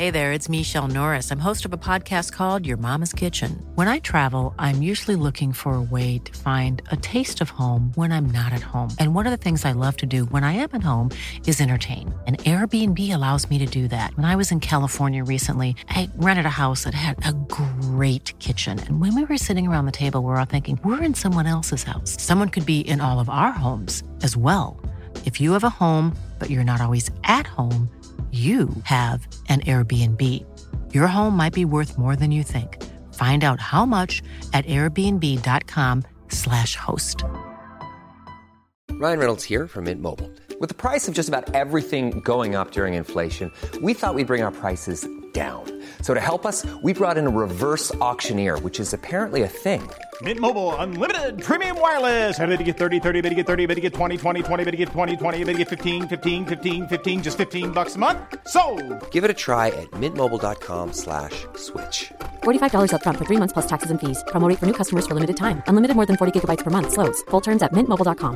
Hey there, it's Michelle Norris. I'm host of a podcast called Your Mama's Kitchen. When I travel, I'm usually looking for a way to find a taste of home when I'm not at home. And one of the things I love to do when I am at home is entertain. And Airbnb allows me to do that. When I was in California recently, I rented a house that had a great kitchen. And when we were sitting around the table, we were all thinking, we're in someone else's house. Someone could be in all of our homes as well. If you have a home, but you're not always at home, you have an Airbnb. Your home might be worth more than you think. Find out how much at airbnb.com/host. Ryan Reynolds here from Mint Mobile. With the price of just about everything going up during inflation, we thought we'd bring our prices down. So to help us, we brought in a reverse auctioneer, which is apparently a thing. Mint Mobile Unlimited Premium Wireless. How to get 30, 30, bit to get 30, bit to get 20, 20, 20, bit to get 20, 20, bit to get 15, 15, 15, 15, just $15 a month? Sold! Give it a try at mintmobile.com/switch. $45 up front for 3 months plus taxes and fees. Promo rate for new customers for limited time. Unlimited more than 40 gigabytes per month. Slows full terms at mintmobile.com.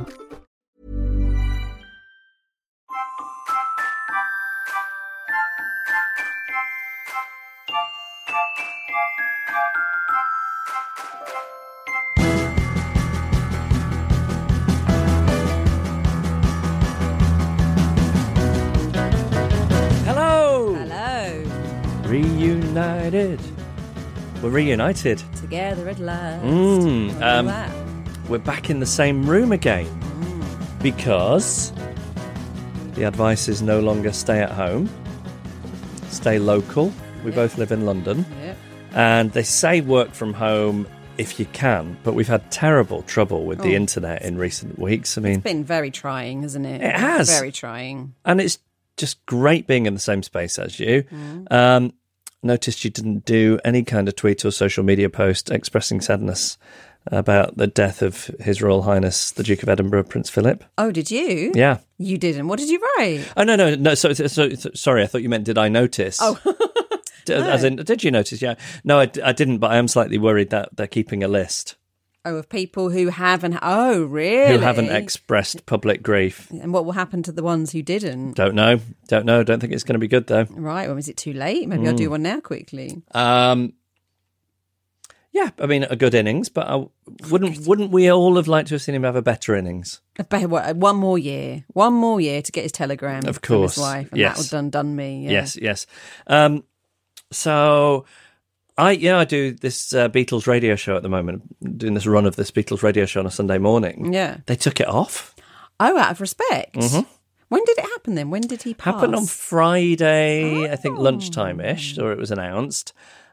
Reunited. We're reunited. Together at last. We're back in the same room again because the advice is no longer stay at home, stay local. We both live in London. Yep. And they say work from home if you can, but we've had terrible trouble with the internet in recent weeks. I mean, it's been very trying, hasn't it? It has. Very trying. And it's just great being in the same space as you. Noticed you didn't do any kind of tweet or social media post expressing sadness about the death of His Royal Highness, the Duke of Edinburgh, Prince Philip. Oh, did you? Yeah. You didn't. What did you write? Oh, no. So, sorry, I thought you meant, did I notice? Oh. As in, did you notice? Yeah. No, I didn't, but I am slightly worried that they're keeping a list. Oh, of people who haven't... Oh, really? Who haven't expressed public grief. And what will happen to the ones who didn't? Don't know. Don't think it's going to be good, though. Right. Well, is it too late? Maybe I'll do one now quickly. Yeah, I mean, a good innings, but wouldn't we all have liked to have seen him have a better innings? One more year to get his telegram of course. From his wife, and yes. that would done me. Yeah. Yes. So I do this Beatles radio show at the moment, doing this run of this Beatles radio show on a Sunday morning. Yeah. They took it off. Oh, out of respect. Mm-hmm. When did it happen then? When did he pass? Happened on Friday, I think lunchtime-ish, or it was announced.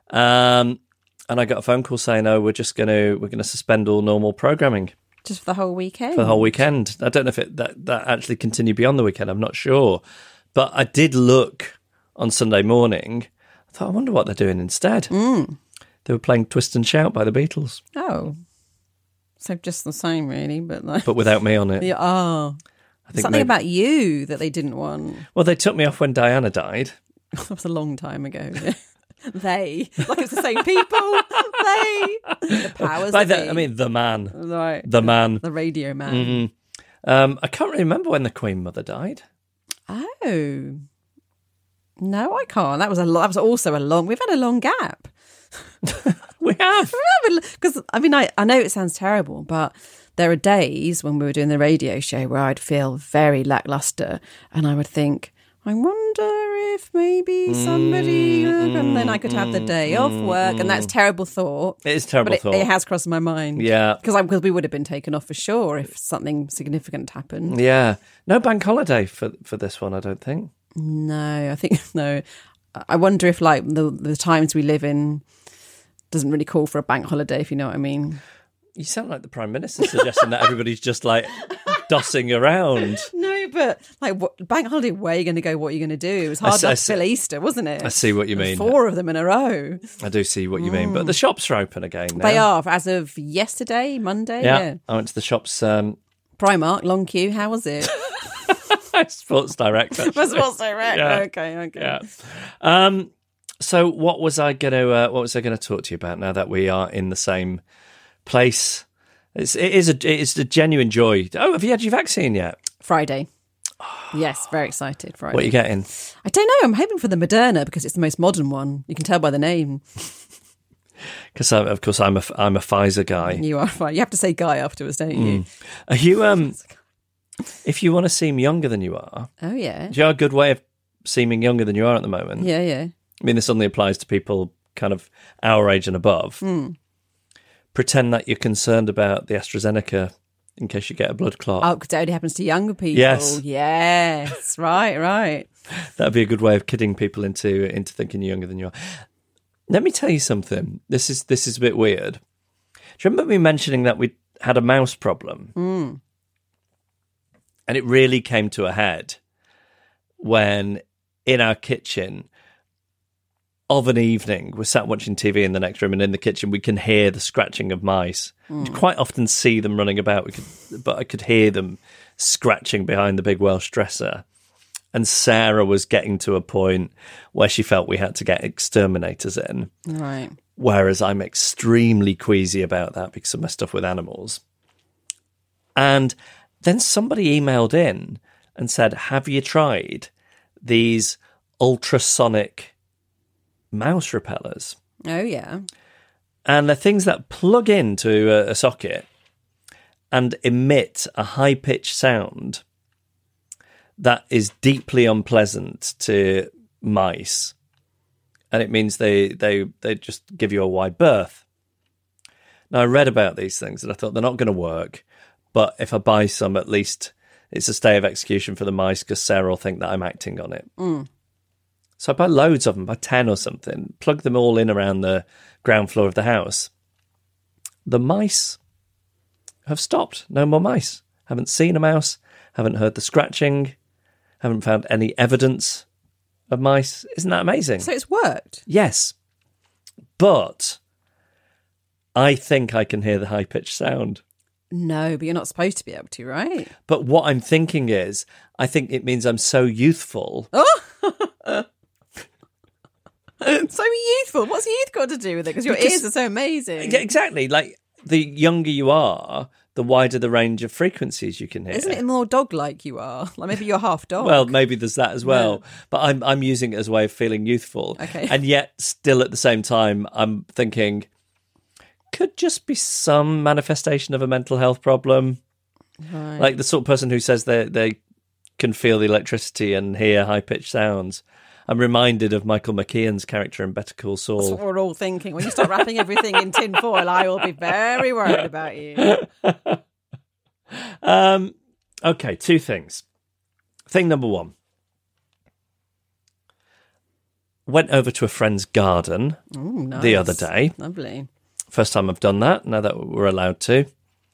And I got a phone call saying, "Oh, we're going to suspend all normal programming just for the whole weekend." For the whole weekend. I don't know if that actually continued beyond the weekend. I'm not sure, but I did look on Sunday morning. I thought, I wonder what they're doing instead. They were playing "Twist and Shout" by the Beatles. Oh, so just the same, really, but without me on it. Yeah. Oh, I think something about you that they didn't want. Well, they took me off when Diana died. That was a long time ago. They, like it's the same people. They, the powers. I mean, the man, right? The man, the radio man. Mm-hmm. I can't remember when the Queen Mother died. Oh, no, I can't. That was also a long. We've had a long gap. We have, because I mean, I know it sounds terrible, but there are days when we were doing the radio show where I'd feel very lackluster, and I would think, I wonder if maybe somebody, and then I could have the day off work, and that's a terrible thought. It is a terrible thought. It has crossed my mind. Yeah. Because we would have been taken off for sure if something significant happened. Yeah. No bank holiday for this one, I don't think. No, I think, no. I wonder if, like, the times we live in doesn't really call for a bank holiday, if you know what I mean. You sound like the Prime Minister suggesting that everybody's just, like, dossing around. No, but like bank holiday, where are you going to go? What are you going to do? It was hard enough till Easter, wasn't it? I see what you mean. 4 of them in a row. I do see what you mean. But the shops are open again now. They are, as of yesterday, Monday. Yeah. I went to the shops. Primark, long queue. How was it? Sports Direct. Sports Direct. Yeah. Okay. Yeah. So what was I going to talk to you about now that we are in the same place? It is a genuine joy. Oh, have you had your vaccine yet? Friday. Yes, very excited. Friday. What are you getting? I don't know. I'm hoping for the Moderna because it's the most modern one. You can tell by the name. Because of course I'm a Pfizer guy. You are fine. You have to say guy afterwards, don't you? Are you? If you want to seem younger than you are, Oh yeah. do you have a good way of seeming younger than you are at the moment? Yeah, yeah. I mean, this only applies to people kind of our age and above. Pretend that you're concerned about the AstraZeneca in case you get a blood clot. Oh, because it only happens to younger people. Yes. Yes. Right. That'd be a good way of kidding people into thinking you're younger than you are. Let me tell you something. This is a bit weird. Do you remember me mentioning that we had a mouse problem? And it really came to a head when in our kitchen of an evening, we're sat watching TV in the next room, and in the kitchen we can hear the scratching of mice. You quite often see them running about, but I could hear them scratching behind the big Welsh dresser. And Sarah was getting to a point where she felt we had to get exterminators in. Right. Whereas I'm extremely queasy about that because of my stuff with animals. And then somebody emailed in and said, have you tried these ultrasonic mouse repellers? Oh, yeah. And they're things that plug into a socket and emit a high-pitched sound that is deeply unpleasant to mice. And it means they just give you a wide berth. Now, I read about these things and I thought they're not going to work. But if I buy some, at least it's a stay of execution for the mice because Sarah will think that I'm acting on it. So I buy loads of them, buy 10 or something, plug them all in around the ground floor of the house. The mice have stopped. No more mice. Haven't seen a mouse, haven't heard the scratching, haven't found any evidence of mice. Isn't that amazing? So it's worked? Yes. But I think I can hear the high-pitched sound. No, but you're not supposed to be able to, right? But what I'm thinking is, I think it means I'm so youthful. So youthful. What's youth got to do with it? Because your ears are so amazing. Yeah, exactly. Like, the younger you are, the wider the range of frequencies you can hear. Isn't it more dog-like you are? Like maybe you're half dog. Well, maybe there's that as well. Yeah. But I'm using it as a way of feeling youthful. Okay. And yet, still at the same time, I'm thinking, could just be some manifestation of a mental health problem. Right. Like the sort of person who says they can feel the electricity and hear high-pitched sounds. I'm reminded of Michael McKeon's character in Better Call Saul. That's what we're all thinking. When you start wrapping everything in tin foil, I will be very worried about you. Okay, two things. Thing number one. Went over to a friend's garden the other day. Lovely. First time I've done that, now that we're allowed to.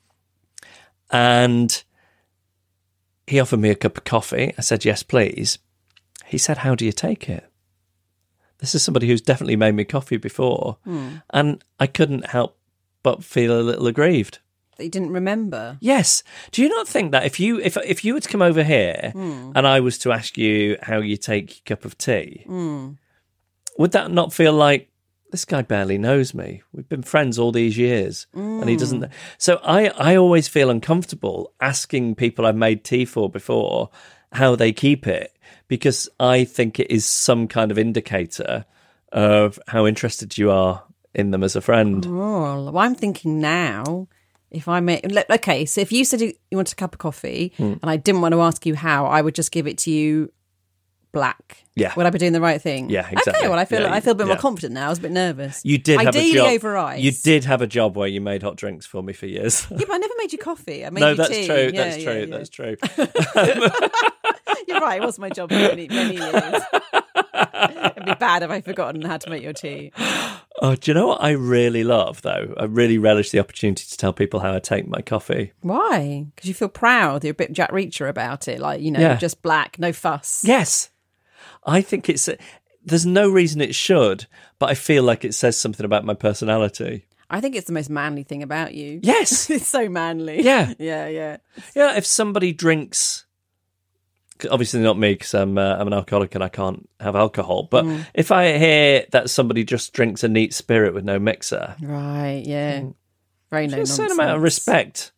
And he offered me a cup of coffee. I said, yes, please. He said, how do you take it? This is somebody who's definitely made me coffee before. And I couldn't help but feel a little aggrieved. That you didn't remember? Yes. Do you not think that if you were to come over here and I was to ask you how you take your cup of tea, would that not feel like, this guy barely knows me. We've been friends all these years and he doesn't. So I always feel uncomfortable asking people I've made tea for before how they keep it, because I think it is some kind of indicator of how interested you are in them as a friend. Oh, well, I'm thinking now, if I may... Okay, so if you said you wanted a cup of coffee and I didn't want to ask you how, I would just give it to you black. Yeah. Would I be doing the right thing? Yeah, exactly. Okay, well, I feel a bit more Yeah. confident now. I was a bit nervous. You did have Ideally a job. over ice. You did have a job where you made hot drinks for me for years. Yeah, but I never made you coffee. I made No, you that's tea. true. Yeah, That's true. yeah. That's true. You're right. It was my job for many years. It'd be bad if I'd forgotten how to make your tea. Oh, do you know what I really love, though? I really relish the opportunity to tell people how I take my coffee. Why? Because you feel proud. You're a bit Jack Reacher about it. Like, Yeah. just black, no fuss. Yes. I think there's no reason it should, but I feel like it says something about my personality. I think it's the most manly thing about you. Yes. It's so manly. Yeah. Yeah. Yeah, if somebody drinks, obviously not me because I'm an alcoholic and I can't have alcohol, but if I hear that somebody just drinks a neat spirit with no mixer, Right, yeah. Very no there's a nonsense. certain amount of respect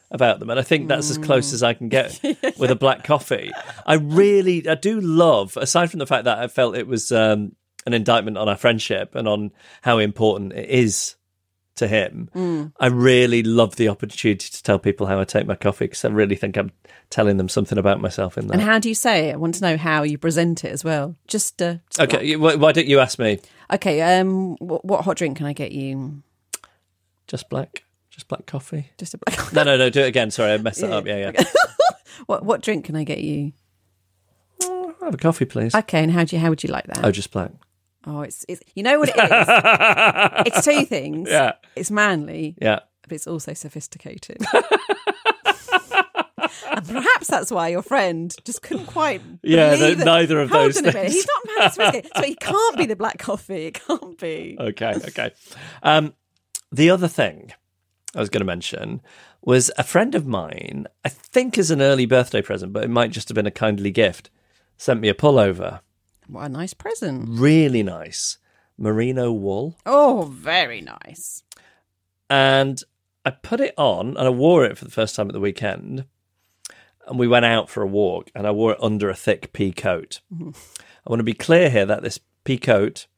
about them. And I think that's as close as I can get with a black coffee. I do love, aside from the fact that I felt it was an indictment on our friendship and on how important it is to him, I really love the opportunity to tell people how I take my coffee, because I really think I'm telling them something about myself in that. And how do you say it? I want to know how you present it as well. Just okay, why don't you ask me? Okay, what hot drink can I get you? Just black coffee. Just a black. No, do it again. Sorry, I messed that up. Yeah. What drink can I get you? I'll have a coffee, please. Okay, and how would you like that? Oh, just black. Oh, it's you know what it is? It's two things. Yeah. It's manly. Yeah. But it's also sophisticated. And perhaps that's why your friend just couldn't quite believe neither of those things. He's not manly sophisticated, so he can't be the black coffee. It can't be. Okay. The other thing I was going to mention was a friend of mine, I think as an early birthday present, but it might just have been a kindly gift, sent me a pullover. What a nice present. Really nice. Merino wool. Oh, very nice. And I put it on and I wore it for the first time at the weekend. And we went out for a walk and I wore it under a thick pea coat. Mm-hmm. I want to be clear here that this pea coat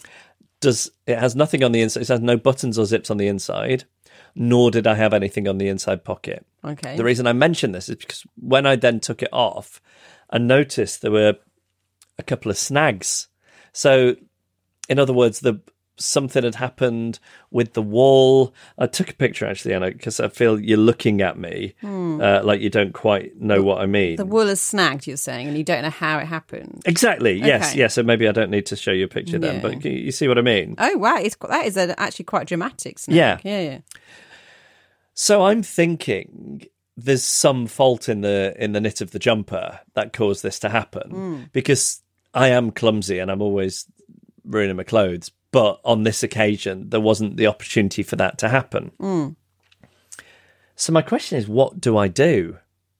has nothing on the inside. It has no buttons or zips on the inside, nor did I have anything on the inside pocket. Okay. The reason I mention this is because when I then took it off, I noticed there were a couple of snags. So, in other words, something had happened with the wall. I took a picture, actually, Anna, because I feel you're looking at me like you don't quite know what I mean. The wool is snagged, you're saying, and you don't know how it happened. Exactly, yes, Okay. yes. So maybe I don't need to show you a picture then, but you see what I mean? Oh, wow. That is actually quite dramatic snag. Yeah. So I'm thinking there's some fault in the knit of the jumper that caused this to happen, because I am clumsy and I'm always ruining my clothes. But on this occasion, there wasn't the opportunity for that to happen. So my question is, what do I do?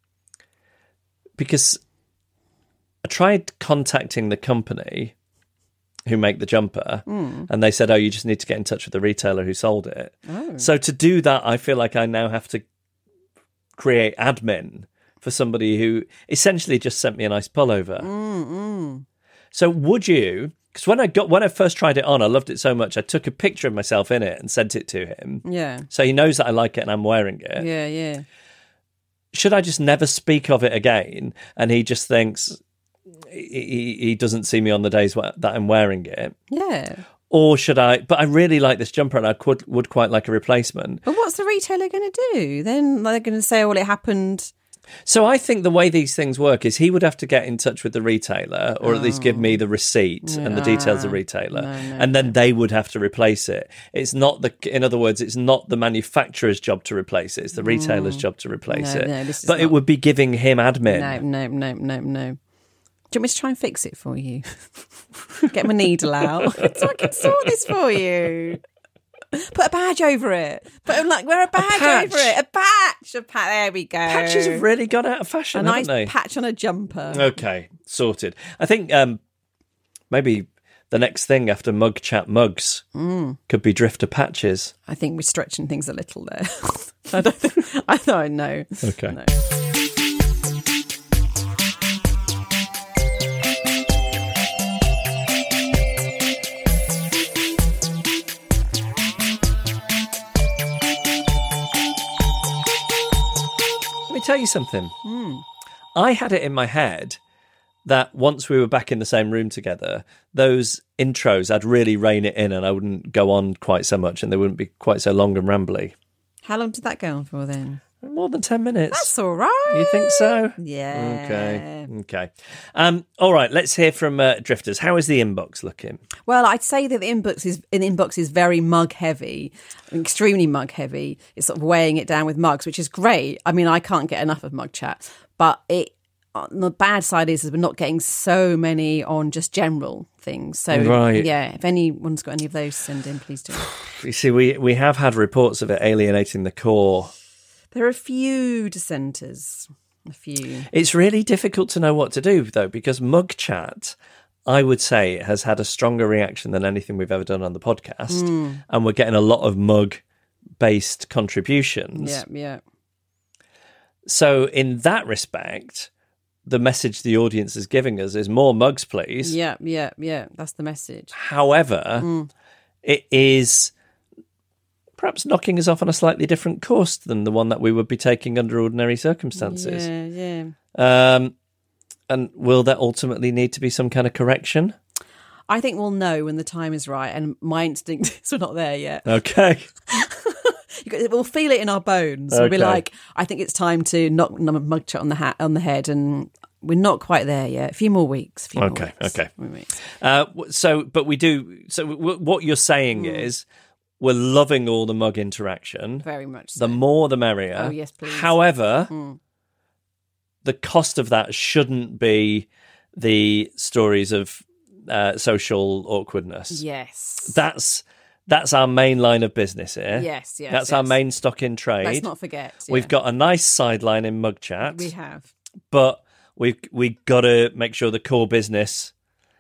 Because I tried contacting the company who make the jumper, and they said, oh, you just need to get in touch with the retailer who sold it. Oh. So to do that, I feel like I now have to create admin for somebody who essentially just sent me a nice pullover. So would you... Because when I first tried it on, I loved it so much. I took a picture of myself in it and sent it to him. Yeah. So he knows that I like it and I'm wearing it. Yeah. Should I just never speak of it again? And he just thinks he doesn't see me on the days that I'm wearing it. Yeah. Or should I? But I really like this jumper and I would quite like a replacement. But what's the retailer going to do? Then they're going to say, well, it happened. So I think the way these things work is he would have to get in touch with the retailer, or at least give me the receipt and the details of the retailer, and then they would have to replace it. It's not in other words, it's not the manufacturer's job to replace it; it's the retailer's job to replace it. But it would be giving him admin. No. Do you want me to try and fix it for you? Get my needle out so I can sort this for you. Put a badge over it. Wear a badge over it. A patch. There we go. Patches have really gone out of fashion, haven't they? A nice patch on a jumper. Okay, sorted. I think maybe the next thing after mug chat mugs could be drifter patches. I think we're stretching things a little there. I don't know. Okay. No. Tell you something. I had it in my head that once we were back in the same room together, those intros, I'd really rein it in and I wouldn't go on quite so much and they wouldn't be quite so long and rambly. How long did that go on for then? More than 10 minutes. That's all right. You think so? Yeah. Okay. All right, let's hear from Drifters. How is the inbox looking? Well, I'd say that the inbox is very mug heavy, extremely mug heavy. It's sort of weighing it down with mugs, which is great. I mean, I can't get enough of mug chat, but the bad side is we're not getting so many on just general things. So, yeah, if anyone's got any of those, send in, please do. You see, we have had reports of it alienating the core. There are a few dissenters. A few. It's really difficult to know what to do, though, because mug chat, I would say, has had a stronger reaction than anything we've ever done on the podcast. And we're getting a lot of mug-based contributions. Yeah. So in that respect, the message the audience is giving us is more mugs, please. Yeah. That's the message. However, it is perhaps knocking us off on a slightly different course than the one that we would be taking under ordinary circumstances. Yeah. And will there ultimately need to be some kind of correction? I think we'll know when the time is right, and my instinct is we're not there yet. Okay. We'll feel it in our bones. Okay. We'll be like, I think it's time to knock Mugshot on the head, and we're not quite there yet. A few more weeks. Okay. But we do. So what you're saying is, we're loving all the mug interaction. Very much so. The more, the merrier. Oh, yes, please. However, the cost of that shouldn't be the stories of social awkwardness. Yes. That's our main line of business here. Yes. That's our main stock in trade. Let's not forget. Yeah. We've got a nice sideline in Mug Chat. We have. But we've got to make sure the core business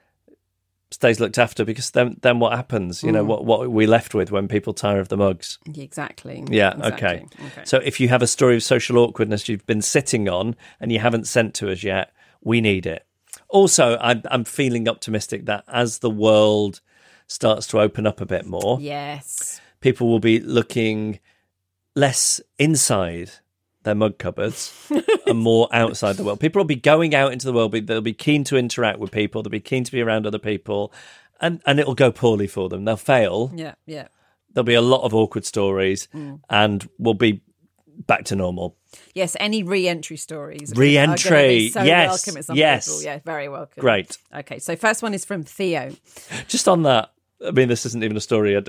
stays looked after, because then what happens? You know, what are we left with when people tire of the mugs? Exactly. Yeah, exactly. okay. So if you have a story of social awkwardness you've been sitting on and you haven't sent to us yet, we need it. Also, I'm feeling optimistic that as the world starts to open up a bit more, yes, people will be looking less inside their mug cupboards and more outside the world. People will be going out into the world. They'll be keen to interact with people. They'll be keen to be around other people, and it'll go poorly for them. They'll fail. Yeah. There'll be a lot of awkward stories, and we'll be back to normal. Yes, any re-entry stories. Re-entry, are gonna be so yes, welcome at some yes. people. Yeah, very welcome. Great. Okay, so first one is from Theo. Just on that, I mean, this isn't even a story.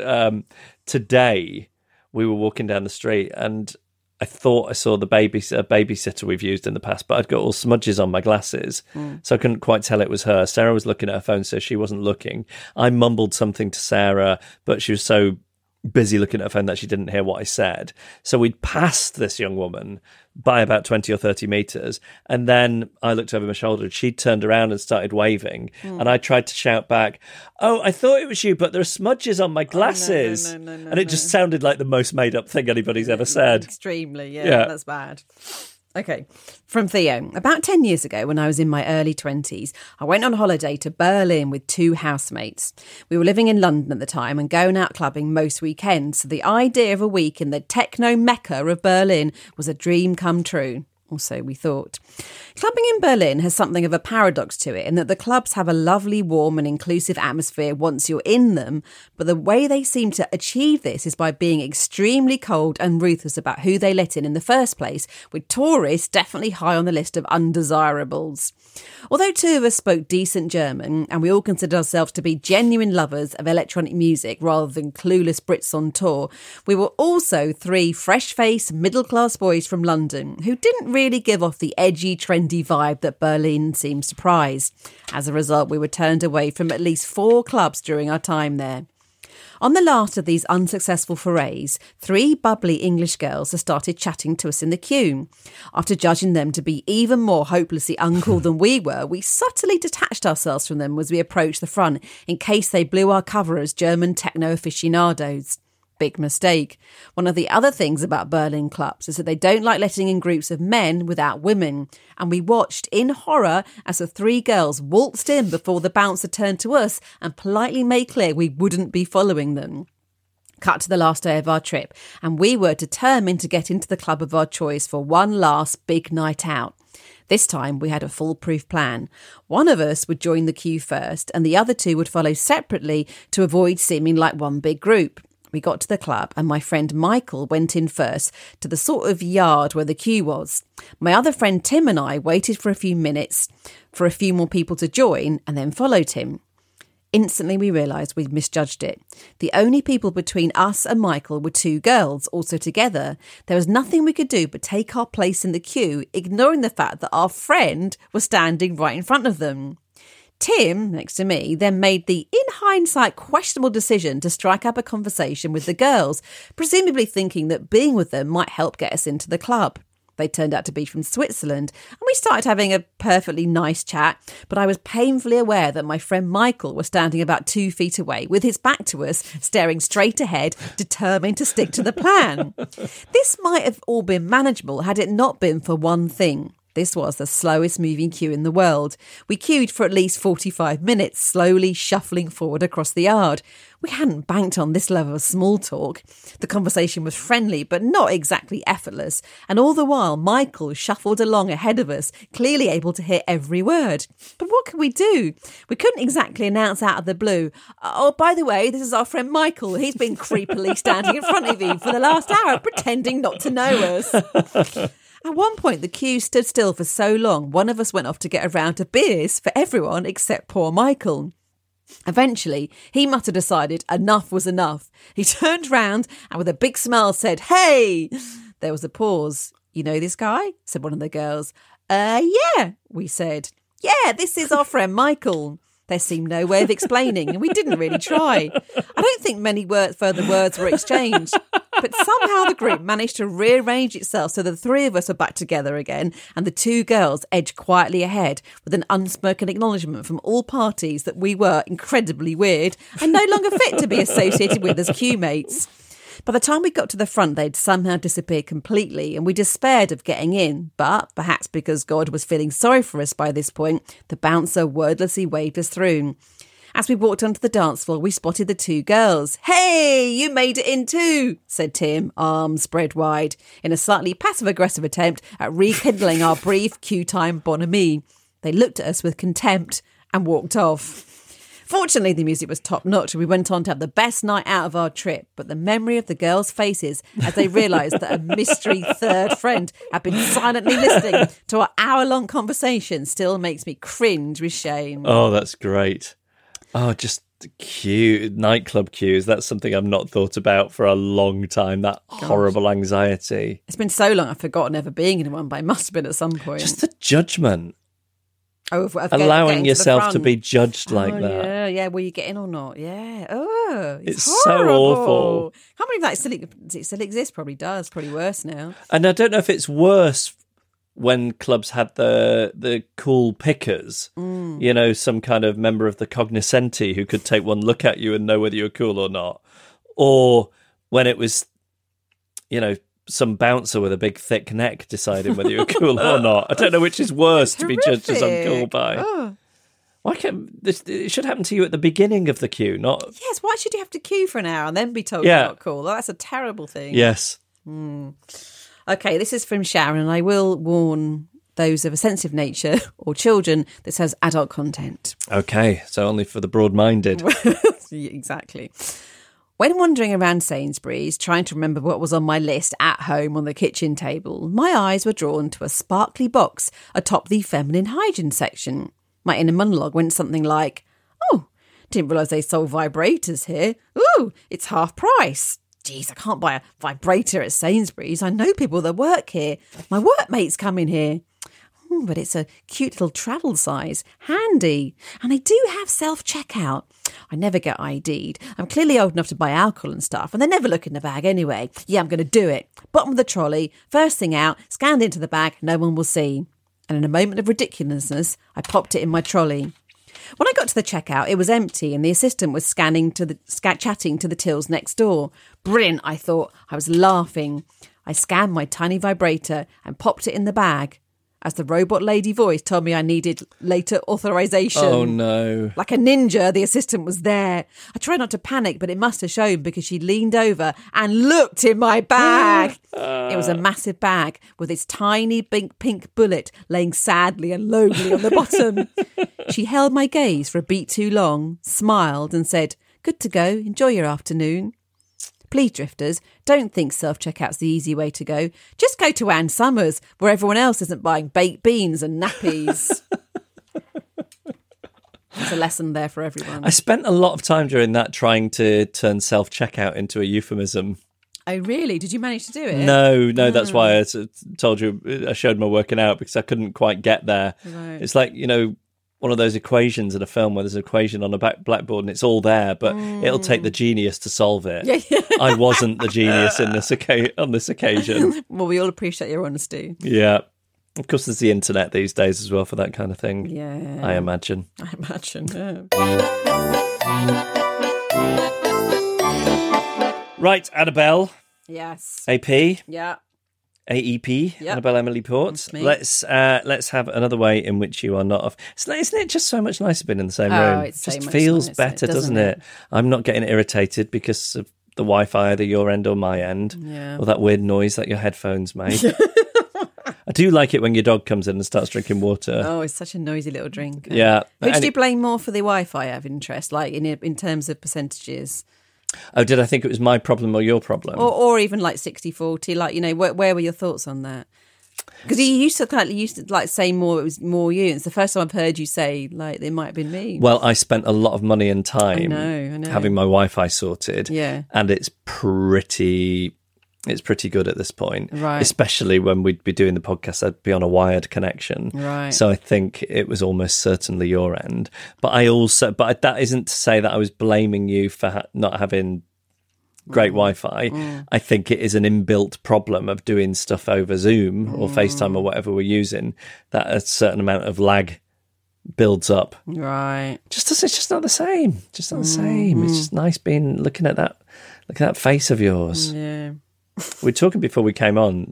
Today, we were walking down the street and I thought I saw the babysitter we've used in the past, but I'd got all smudges on my glasses, so I couldn't quite tell it was her. Sarah was looking at her phone, so she wasn't looking. I mumbled something to Sarah, but she was so busy looking at her phone that she didn't hear what I said. So we'd passed this young woman by about 20 or 30 metres, and then I looked over my shoulder and she turned around and started waving, and I tried to shout back, "Oh, I thought it was you, but there are smudges on my glasses." No, and it just sounded like the most made-up thing anybody's ever said. Extremely, yeah, that's bad. Okay, from Theo. About 10 years ago, when I was in my early 20s, I went on holiday to Berlin with 2 housemates. We were living in London at the time and going out clubbing most weekends, so the idea of a week in the techno mecca of Berlin was a dream come true. Also, we thought. Clubbing in Berlin has something of a paradox to it in that the clubs have a lovely, warm and inclusive atmosphere once you're in them, but the way they seem to achieve this is by being extremely cold and ruthless about who they let in the first place, with tourists definitely high on the list of undesirables. Although 2 of us spoke decent German and we all considered ourselves to be genuine lovers of electronic music rather than clueless Brits on tour, we were also 3 fresh-faced, middle-class boys from London who didn't really give off the edgy, trendy vibe that Berlin seems to prize. As a result, we were turned away from at least 4 clubs during our time there. On the last of these unsuccessful forays, 3 bubbly English girls have started chatting to us in the queue. After judging them to be even more hopelessly uncool than we were, we subtly detached ourselves from them as we approached the front in case they blew our cover as German techno aficionados. Big mistake. One of the other things about Berlin clubs is that they don't like letting in groups of men without women. And we watched in horror as the 3 girls waltzed in before the bouncer turned to us and politely made clear we wouldn't be following them. Cut to the last day of our trip, and we were determined to get into the club of our choice for one last big night out. This time we had a foolproof plan. One of us would join the queue first, and the other 2 would follow separately to avoid seeming like one big group. We got to the club and my friend Michael went in first to the sort of yard where the queue was. My other friend Tim and I waited for a few minutes for a few more people to join and then followed him. Instantly we realised we'd misjudged it. The only people between us and Michael were 2 girls, also together. There was nothing we could do but take our place in the queue, ignoring the fact that our friend was standing right in front of them. Tim, next to me, then made the, in hindsight, questionable decision to strike up a conversation with the girls, presumably thinking that being with them might help get us into the club. They turned out to be from Switzerland, and we started having a perfectly nice chat, but I was painfully aware that my friend Michael was standing about 2 feet away with his back to us, staring straight ahead, determined to stick to the plan. This might have all been manageable had it not been for one thing. This was the slowest moving queue in the world. We queued for at least 45 minutes, slowly shuffling forward across the yard. We hadn't banked on this level of small talk. The conversation was friendly, but not exactly effortless. And all the while, Michael shuffled along ahead of us, clearly able to hear every word. But what could we do? We couldn't exactly announce out of the blue, "Oh, by the way, this is our friend Michael. He's been creepily standing in front of you for the last hour, pretending not to know us." At one point, the queue stood still for so long, one of us went off to get a round of beers for everyone except poor Michael. Eventually, he must have decided enough was enough. He turned round and with a big smile said, "Hey!" There was a pause. "You know this guy?" said one of the girls. Yeah, we said. "Yeah, this is our friend Michael." There seemed no way of explaining, and we didn't really try. I don't think many further words were exchanged, but somehow the group managed to rearrange itself so the three of us were back together again, and the two girls edged quietly ahead with an unspoken acknowledgement from all parties that we were incredibly weird and no longer fit to be associated with as queue mates. By the time we got to the front, they'd somehow disappeared completely, and we despaired of getting in. But perhaps because God was feeling sorry for us by this point, the bouncer wordlessly waved us through. As we walked onto the dance floor, we spotted the two girls. "Hey, you made it in too," said Tim, arms spread wide, in a slightly passive-aggressive attempt at rekindling our brief queue time bonhomie. They looked at us with contempt and walked off. Fortunately, the music was top-notch and we went on to have the best night out of our trip, but the memory of the girls' faces as they realised that a mystery third friend had been silently listening to our hour-long conversation still makes me cringe with shame. Oh, that's great. Oh, just the queue, nightclub queues. That's something I've not thought about for a long time, that horrible anxiety. It's been so long I've forgotten ever being in one, but I must have been at some point. Just the judgment. Of allowing getting yourself to be judged like that. Yeah, will you get in or not? Yeah. Oh, it's so awful. Can't believe that it still exists. Probably does. Probably worse now. And I don't know if it's worse when clubs had the cool pickers, you know, some kind of member of the cognoscenti who could take one look at you and know whether you were cool or not, or when it was, you know, some bouncer with a big thick neck deciding whether you're cool or not. I don't know which is worse to be judged as uncool by. Oh. Why can't this? It should happen to you at the beginning of the queue, not. Yes. Why should you have to queue for an hour and then be told you're not cool? That's a terrible thing. Yes. Okay, this is from Sharon, and I will warn those of a sensitive nature or children that says adult content. Okay, so only for the broad-minded. Exactly. When wandering around Sainsbury's, trying to remember what was on my list at home on the kitchen table, my eyes were drawn to a sparkly box atop the feminine hygiene section. My inner monologue went something like, "Oh, didn't realise they sold vibrators here. Ooh, it's half price. Geez, I can't buy a vibrator at Sainsbury's. I know people that work here. My workmates come in here. But it's a cute little travel size. Handy. And they do have self-checkout. I never get ID'd. I'm clearly old enough to buy alcohol and stuff, and they never look in the bag anyway. Yeah, I'm going to do it. Bottom of the trolley, first thing out, scanned into the bag, no one will see. And in a moment of ridiculousness, I popped it in my trolley. When I got to the checkout, it was empty and the assistant was chatting to the tills next door. Brilliant, I thought. I was laughing. I scanned my tiny vibrator and popped it in the bag. As the robot lady voice told me I needed later authorization. Oh, no. Like a ninja, the assistant was there. I tried not to panic, but it must have shown because she leaned over and looked in my bag. It was a massive bag with its tiny pink bullet laying sadly and lonely on the bottom. She held my gaze for a beat too long, smiled and said, "Good to go. Enjoy your afternoon." Please, drifters, don't think self-checkout's the easy way to go. Just go to Ann Summers, where everyone else isn't buying baked beans and nappies. There's a lesson there for everyone. I spent a lot of time during that trying to turn self-checkout into a euphemism. Oh, really? Did you manage to do it? No, that's why I told you I showed my working out, because I couldn't quite get there. Right. It's like, you know, one of those equations in a film where there's an equation on a blackboard and it's all there, but it'll take the genius to solve it. Yeah. I wasn't the genius on this occasion. Well, we all appreciate your honesty. Yeah. Of course, there's the internet these days as well for that kind of thing. Yeah. I imagine. Right, Annabelle. Yes. AP. Yeah. AEP, Yep. Annabelle Emily Port. That's me. Let's have another way in which you are not off. Isn't it just so much nicer being in the same Oh, room? it's so just much feels nicer, better, doesn't it? I'm not getting irritated because of the Wi-Fi, either your end or my end, or that weird noise that your headphones make. I do like it when your dog comes in and starts drinking water. Oh, it's such a noisy little drink. Yeah. Who do you blame more for the Wi-Fi out of interest, like in terms of percentages? Oh, did I think it was my problem or your problem? Or even like 60-40, like, you know, where were your thoughts on that? Because you used to say more, it was more you. It's the first time I've heard you say, like, it might have been me. Well, I spent a lot of money and time I know. having my Wi-Fi sorted. Yeah. And it's pretty good at this point. Right. Especially when we'd be doing the podcast, I'd be on a wired connection. Right. So I think it was almost certainly your end. But that isn't to say that I was blaming you for not having great Wi-Fi. I think it is an inbuilt problem of doing stuff over Zoom or FaceTime or whatever we're using, that a certain amount of lag builds up. Right. It's just not the same. Just not the same. It's just nice looking at that face of yours. Yeah. We were talking before we came on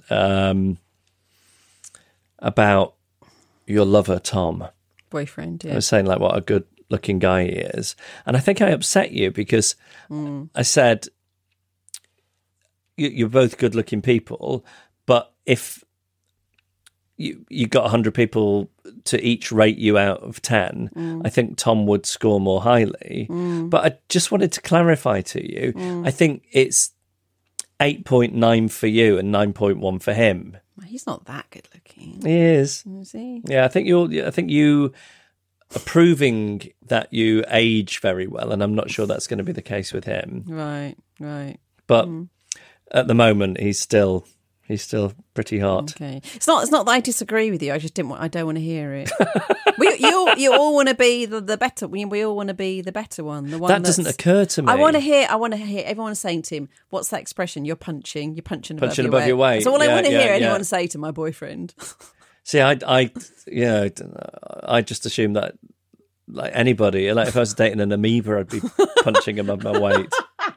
about your lover, Tom. Boyfriend, yeah. I was saying, like, what a good-looking guy he is. And I think I upset you because I said, you're both good-looking people, but if you got 100 people to each rate you out of 10, I think Tom would score more highly. But I just wanted to clarify to you, I think it's 8.9 for you and 9.1 for him. He's not that good looking. He is. Is he? Yeah, I think you are proving that you age very well, and I'm not sure that's going to be the case with him. Right. But at the moment, he's still pretty hot. Okay. It's not that I disagree with you. I just I don't want to hear it. you all want to be the better. We all want to be the better one. The one that doesn't occur to me. I want to hear everyone saying to him, "What's that expression? You're punching above your weight." That's all I want to hear anyone say to my boyfriend. See, I just assume that, like anybody, like if I was dating an amoeba, I'd be punching above my weight.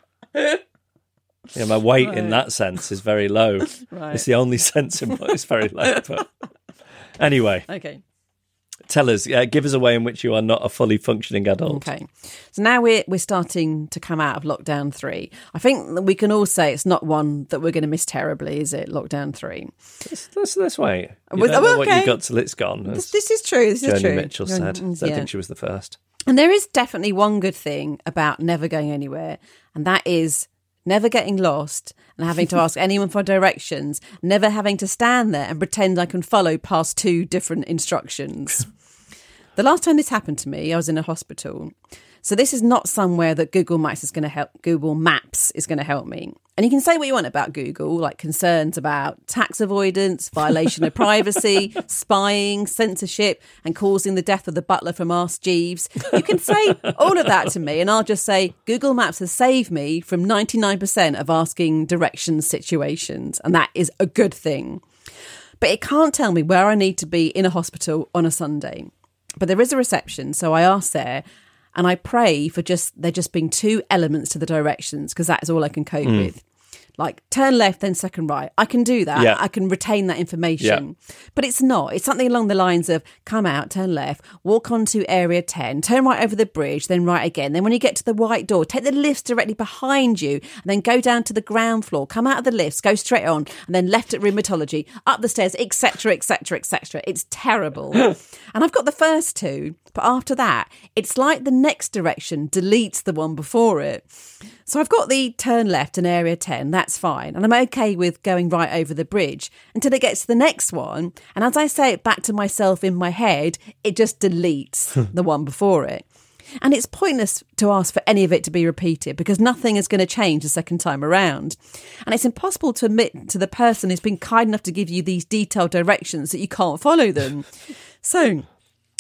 Yeah, my weight in that sense is very low. Right. It's the only sense in which it's very low. But anyway, Okay. Tell us, give us a way in which you are not a fully functioning adult. Okay. So now we're starting to come out of lockdown 3. I think that we can all say it's not one that we're going to miss terribly, is it? Lockdown 3. Let's wait. You don't know what you got till it's gone. This is true. This is true. Joni Mitchell said. I don't think she was the first. And there is definitely one good thing about never going anywhere, and that is never getting lost and having to ask anyone for directions, never having to stand there and pretend I can follow past 2 different instructions. The last time this happened to me, I was in a hospital. So this is not somewhere that Google Maps is going to help. Google Maps is going to help me. And you can say what you want about Google, like concerns about tax avoidance, violation of privacy, spying, censorship, and causing the death of the butler from Ask Jeeves. You can say all of that to me, and I'll just say Google Maps has saved me from 99% of asking directions situations, and that is a good thing. But it can't tell me where I need to be in a hospital on a Sunday. But there is a reception, so I ask there. And I pray for there just being 2 elements to the directions, because that is all I can cope with. Like turn left, then second right. I can do that. Yeah. I can retain that information. Yeah. But it's not. It's something along the lines of come out, turn left, walk onto area 10, turn right over the bridge, then right again. Then when you get to the white door, take the lifts directly behind you and then go down to the ground floor, come out of the lifts, go straight on and then left at rheumatology, up the stairs, etc., etc., etc. It's terrible. And I've got the first 2, but after that, it's like the next direction deletes the one before it. So I've got the turn left in area 10, that's fine. And I'm okay with going right over the bridge until it gets to the next one. And as I say it back to myself in my head, it just deletes the one before it. And it's pointless to ask for any of it to be repeated because nothing is going to change the second time around. And it's impossible to admit to the person who's been kind enough to give you these detailed directions that you can't follow them. So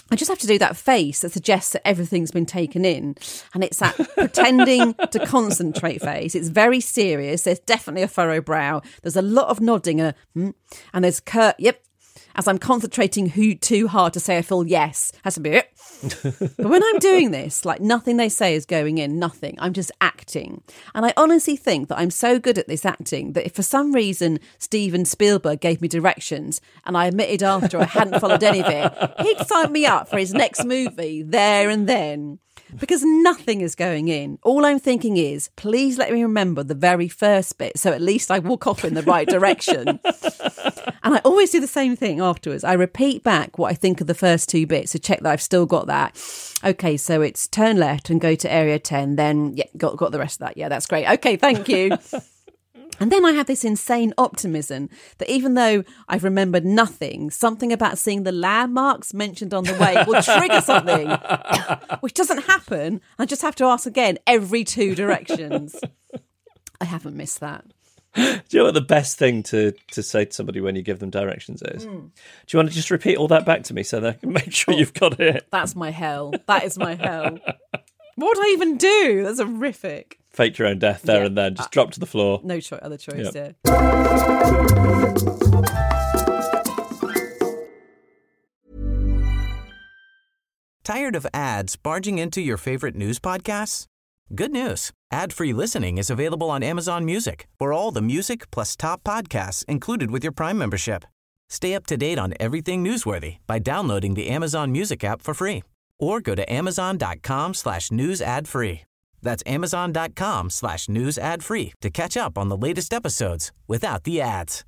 I just have to do that face that suggests that everything's been taken in. And it's that pretending to concentrate face. It's very serious. There's definitely a furrow brow. There's a lot of nodding and there's yep. As I'm concentrating too hard to say a full yes. Has to be it. But when I'm doing this, like nothing they say is going in, nothing. I'm just acting. And I honestly think that I'm so good at this acting that if for some reason Steven Spielberg gave me directions and I admitted after I hadn't followed any of it, he'd sign me up for his next movie there and then. Because nothing is going in. All I'm thinking is, please let me remember the very first bit so at least I walk off in the right direction. And I always do the same thing afterwards. I repeat back what I think of the first two bits to check that I've still got that. Okay, so it's turn left and go to area 10, then, yeah, got the rest of that. Yeah, that's great. Okay, thank you. And then I have this insane optimism that even though I've remembered nothing, something about seeing the landmarks mentioned on the way will trigger something, which doesn't happen. I just have to ask again every two directions. I haven't missed that. Do you know what the best thing to say to somebody when you give them directions is? Do you want to just repeat all that back to me so that I can make sure you've got it? That's my hell. That is my hell. What would I even do? That's horrific. Fake your own death there and then. Just drop to the floor. No other choice, Yep. yeah. Tired of ads barging into your favorite news podcasts? Good news. Ad-free listening is available on Amazon Music for all the music plus top podcasts included with your Prime membership. Stay up to date on everything newsworthy by downloading the Amazon Music app for free or go to amazon.com/news ad free. That's amazon.com/news ad free to catch up on the latest episodes without the ads.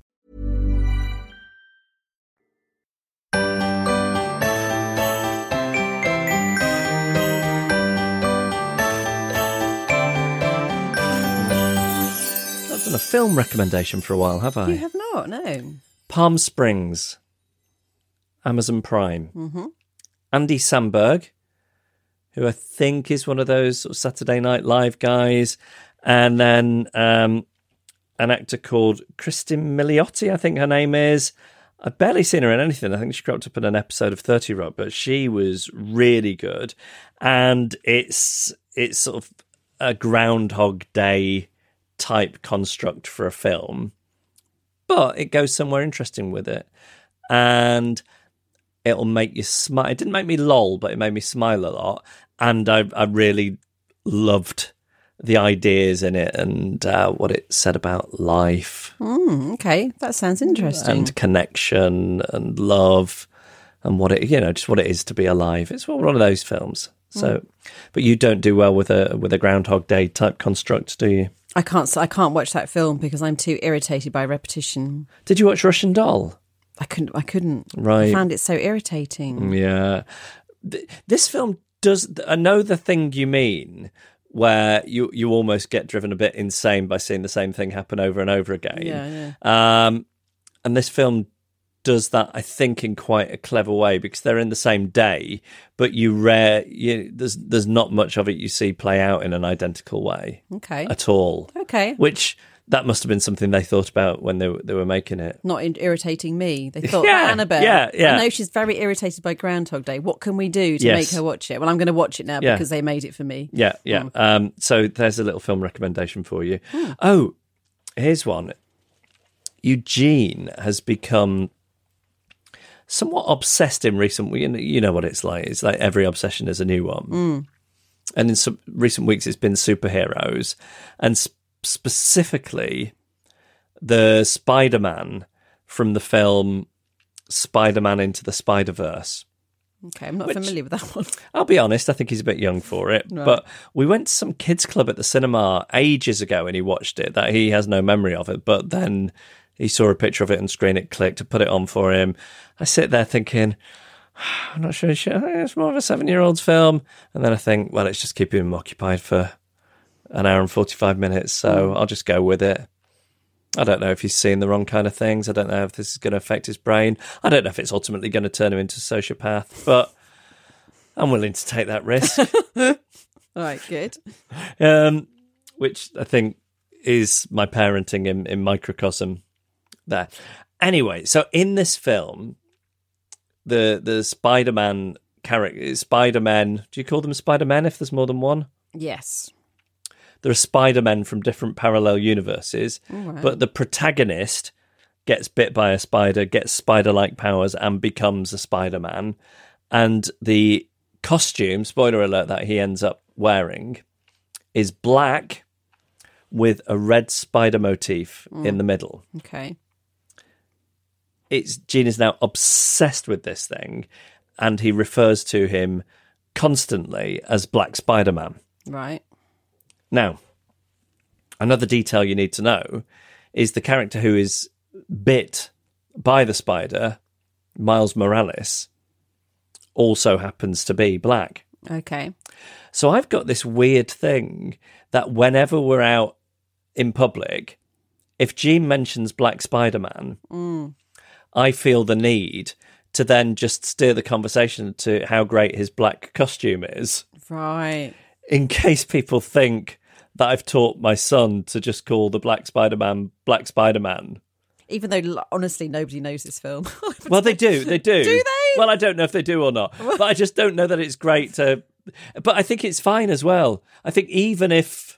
I've done a film recommendation for a while, have I? You have not, no. Palm Springs, Amazon Prime. Mm-hmm. Andy Samberg, who I think is one of those sort of Saturday Night Live guys, and then an actor called Kristen Milioti, I think her name is. I've barely seen her in anything. I think she cropped up in an episode of 30 Rock, but she was really good. And it's sort of a Groundhog Day type construct for a film, but it goes somewhere interesting with it. And it'll make you smile. It didn't make me lol, but it made me smile a lot. And I really loved the ideas in it and what it said about life. Okay, that sounds interesting. And connection and love and what it, just what it is to be alive. It's one of those films. So, but you don't do well with a Groundhog Day type construct, do you? I can't watch that film because I'm too irritated by repetition. Did you watch Russian Doll? I couldn't. Right. I found it so irritating. Yeah. This film does. I know the thing you mean, where you almost get driven a bit insane by seeing the same thing happen over and over again. Yeah. And this film does that, I think, in quite a clever way because they're in the same day, but there's not much of it you see play out in an identical way. Okay. At all. Okay. Which that must have been something they thought about when they were making it. Not irritating me. They thought, Yeah, Annabelle. yeah. I know she's very irritated by Groundhog Day. What can we do to make her watch it? Well, I'm going to watch it now because they made it for me. Yeah. So there's a little film recommendation for you. Oh, here's one. Eugene has become somewhat obsessed in recent weeks. You know what it's like. It's like every obsession is a new one. And in some recent weeks, it's been superheroes. And specifically, the Spider-Man from the film Spider-Man Into the Spider-Verse. Okay, I'm not familiar with that one. I'll be honest, I think he's a bit young for it. Right. But we went to some kids' club at the cinema ages ago and he watched it. That he has no memory of it. But then he saw a picture of it on screen, it clicked, to put it on for him. I sit there thinking, I'm not sure, it's more of a 7-year-old's film. And then I think, well, it's just keeping him occupied for an hour and 45 minutes, so I'll just go with it. I don't know if he's seeing the wrong kind of things. I don't know if this is going to affect his brain. I don't know if it's ultimately going to turn him into a sociopath, but I'm willing to take that risk. All right, good. Which I think is my parenting in microcosm there. Anyway, so in this film, the Spider-Man character, Spider-Men. Do you call them Spider-Men if there's more than one? Yes. There are Spider-Men from different parallel universes, Right. but the protagonist gets bit by a spider, gets spider-like powers, and becomes a Spider-Man. And the costume, spoiler alert, that he ends up wearing is black with a red spider motif in the middle. Okay. Gene is now obsessed with this thing, and he refers to him constantly as Black Spider-Man. Right. Now, another detail you need to know is the character who is bit by the spider, Miles Morales, also happens to be black. Okay. So I've got this weird thing that whenever we're out in public, if Gene mentions Black Spider-Man, I feel the need to then just steer the conversation to how great his black costume is, Right. in case people think that I've taught my son to just call the Black Spider-Man Black Spider-Man. Even though, honestly, nobody knows this film. Well, they do. They do. Do they? Well, I don't know if they do or not, but I just don't know that it's great to... But I think it's fine as well. I think even if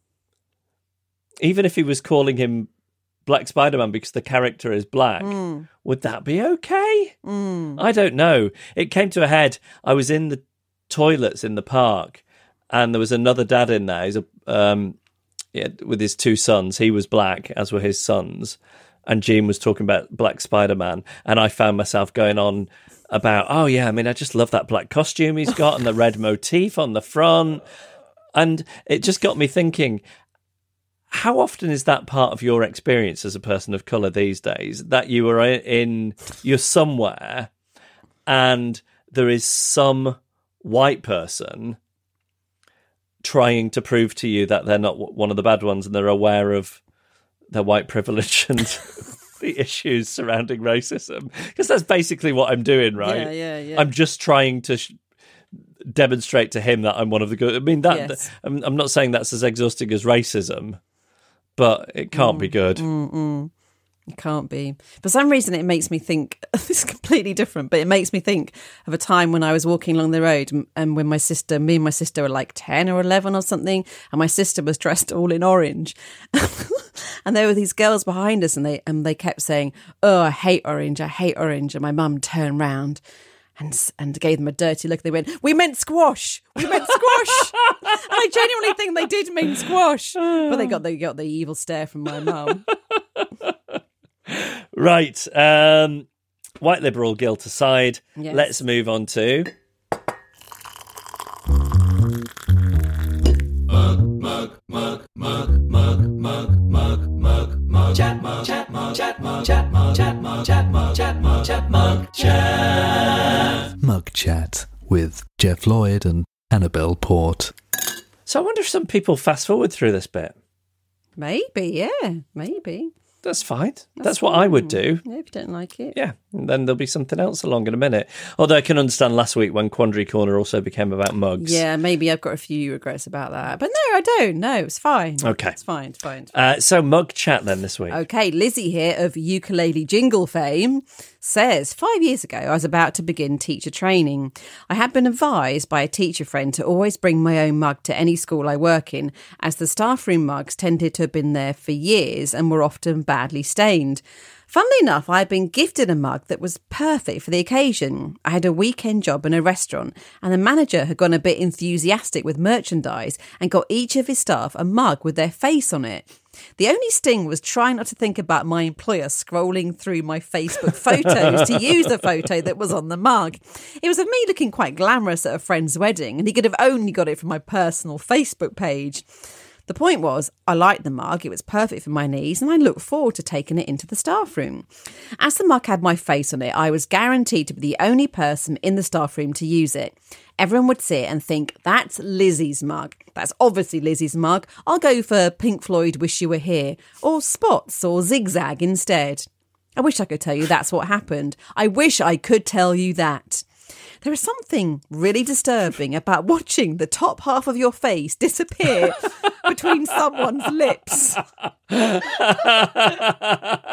he was calling him Black Spider-Man because the character is black, would that be okay? I don't know. It came to a head. I was in the toilets in the park, and there was another dad in there. He's with his two sons. He was black, as were his sons. And Gene was talking about Black Spider-Man, and I found myself going on about, oh yeah, I mean, I just love that black costume he's got and the red motif on the front. And it just got me thinking, how often is that part of your experience as a person of colour these days, that you are you're somewhere and there is some white person trying to prove to you that they're not one of the bad ones and they're aware of their white privilege and the issues surrounding racism? Because that's basically what I'm doing, right? Yeah. I'm just trying to demonstrate to him that I'm one of the good. I mean, Yes. I'm not saying that's as exhausting as racism, but it can't be good. It can't be. For some reason, it makes me think, this is completely different, but it makes me think of a time when I was walking along the road and when me and my sister were like 10 or 11 or something, and my sister was dressed all in orange. And there were these girls behind us and they kept saying, oh, I hate orange. And my mum turned round and gave them a dirty look. They went, we meant squash. And I genuinely think they did mean squash. But they got the evil stare from my mum. Right. White liberal guilt aside, Yes. let's move on to... Mug Chat with Jeff Lloyd and Annabelle Port. So I wonder if some people fast forward through this bit. Maybe, yeah, maybe. That's fine. That's what I would do. Yeah, if you don't like it. Yeah, and then there'll be something else along in a minute. Although I can understand last week when Quandary Corner also became about mugs. Yeah, maybe I've got a few regrets about that. But no, I don't. No, it's fine. Okay. It's fine. So mug chat then this week. Okay, Lizzie here of ukulele jingle fame says, 5 years ago, I was about to begin teacher training. I had been advised by a teacher friend to always bring my own mug to any school I work in, as the staff room mugs tended to have been there for years and were often badly stained. Funnily enough, I had been gifted a mug that was perfect for the occasion. I had a weekend job in a restaurant, and the manager had gone a bit enthusiastic with merchandise and got each of his staff a mug with their face on it. The only sting was trying not to think about my employer scrolling through my Facebook photos to use the photo that was on the mug. It was of me looking quite glamorous at a friend's wedding, and he could have only got it from my personal Facebook page. The point was, I liked the mug, it was perfect for my needs, and I looked forward to taking it into the staff room. As the mug had my face on it, I was guaranteed to be the only person in the staff room to use it. Everyone would see it and think, that's Lizzie's mug. That's obviously Lizzie's mug. I'll go for Pink Floyd Wish You Were Here, or Spots, or Zigzag instead. I wish I could tell you that's what happened. I wish I could tell you that. There is something really disturbing about watching the top half of your face disappear between someone's lips.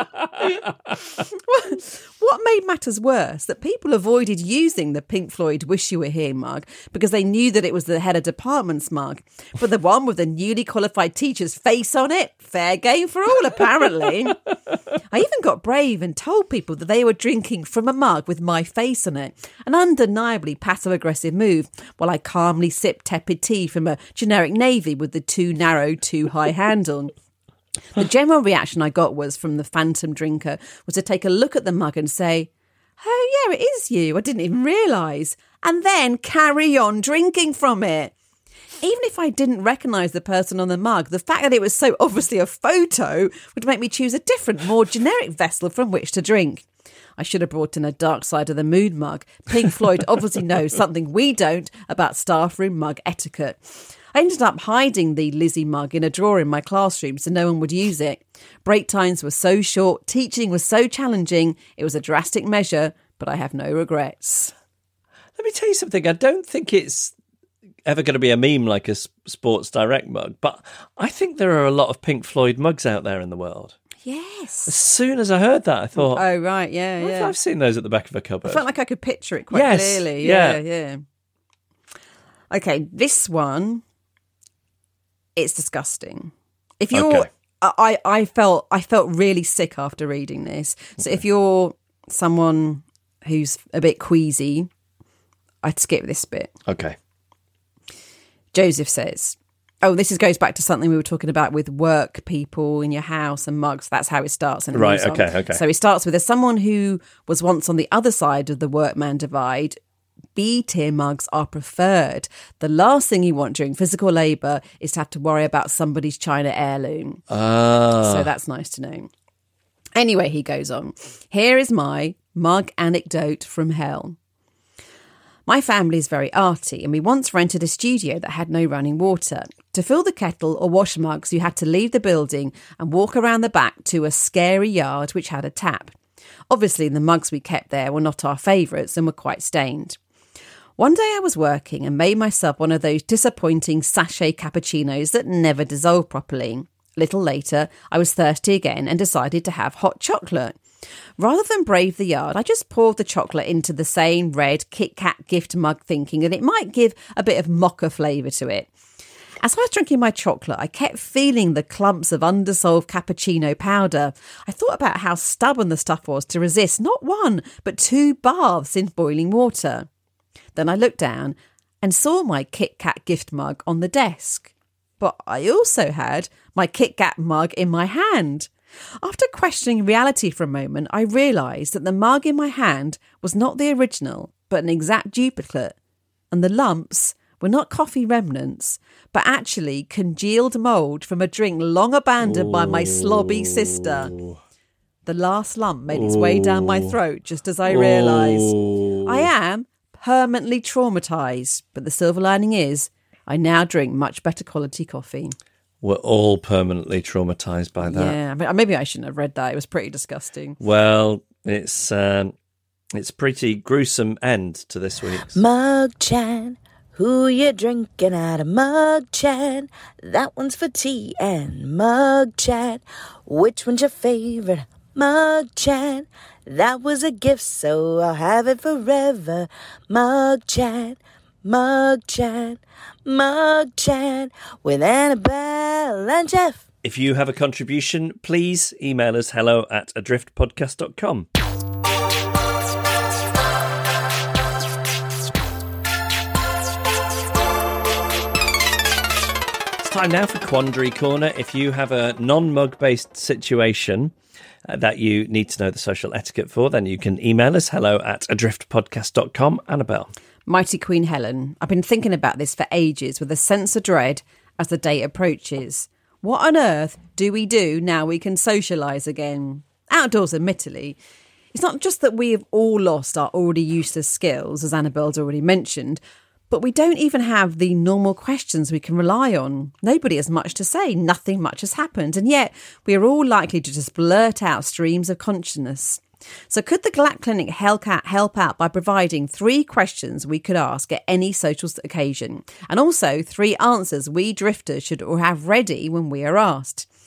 What made matters worse, that people avoided using the Pink Floyd Wish You Were Here mug because they knew that it was the head of department's mug. But the one with the newly qualified teacher's face on it, fair game for all, apparently. I even got brave and told people that they were drinking from a mug with my face on it, an undeniably passive-aggressive move, while I calmly sipped tepid tea from a generic navy with the too narrow, too high handle. The general reaction I got was from the phantom drinker was to take a look at the mug and say, "Oh yeah, it is you. I didn't even realise," and then carry on drinking from it. Even if I didn't recognise the person on the mug, the fact that it was so obviously a photo would make me choose a different, more generic vessel from which to drink. I should have brought in a Dark Side of the Moon mug. Pink Floyd obviously knows something we don't about staff room mug etiquette. I ended up hiding the Lizzie mug in a drawer in my classroom so no one would use it. Break times were so short, teaching was so challenging. It was a drastic measure, but I have no regrets. Let me tell you something. I don't think it's ever going to be a meme like a Sports Direct mug, but I think there are a lot of Pink Floyd mugs out there in the world. Yes. As soon as I heard that, I thought, oh, right, yeah. I've seen those at the back of a cupboard. I felt like I could picture it quite clearly. Yeah. Okay, this one, it's disgusting. If you're, Okay. I felt really sick after reading this. So if you're someone who's a bit queasy, I'd skip this bit. Okay. Joseph says, this goes back to something we were talking about with work people in your house and mugs. That's how it starts. And Right, moves on. okay. So it starts with, as someone who was once on the other side of the workman divide, B-tier mugs are preferred. The last thing you want during physical labour is to have to worry about somebody's China heirloom. So that's nice to know. Anyway, he goes on. Here is my mug anecdote from hell. My family is very arty, and we once rented a studio that had no running water. To fill the kettle or wash mugs, you had to leave the building and walk around the back to a scary yard which had a tap. Obviously, the mugs we kept there were not our favourites and were quite stained. One day I was working and made myself one of those disappointing sachet cappuccinos that never dissolve properly. A little later, I was thirsty again and decided to have hot chocolate. Rather than brave the yard, I just poured the chocolate into the same red Kit Kat gift mug, thinking that it might give a bit of mocha flavour to it. As I was drinking my chocolate, I kept feeling the clumps of undissolved cappuccino powder. I thought about how stubborn the stuff was to resist not one, but 2 baths in boiling water. Then I looked down and saw my Kit Kat gift mug on the desk. But I also had my Kit Kat mug in my hand. After questioning reality for a moment, I realised that the mug in my hand was not the original, but an exact duplicate. And the lumps were not coffee remnants, but actually congealed mould from a drink long abandoned by my slobby sister. The last lump made its way down my throat just as I realised I am permanently traumatised. But the silver lining is I now drink much better quality coffee. We're all permanently traumatised by that. Yeah, maybe I shouldn't have read that. It was pretty disgusting. Well, it's a pretty gruesome end to this week's. Mug chat, who you drinking at a mug chat? That one's for tea and mug chat. Which one's your favourite? Mug chat. That was a gift, so I'll have it forever. Mug chat. Mug chat, mug chat with Annabelle and Jeff. If you have a contribution, please email us hello@adriftpodcast.com. It's time now for Quandary Corner. If you have a non-mug based situation that you need to know the social etiquette for, then you can email us hello@adriftpodcast.com. Annabelle. Mighty Queen Helen, I've been thinking about this for ages with a sense of dread as the date approaches. What on earth do we do now we can socialise again? Outdoors, admittedly. It's not just that we have all lost our already useless skills, as Annabelle's already mentioned, but we don't even have the normal questions we can rely on. Nobody has much to say, nothing much has happened, and yet we are all likely to just blurt out streams of consciousness. So could the GLAC Clinic help out by providing 3 questions we could ask at any social occasion, and also 3 answers we drifters should have ready when we are asked?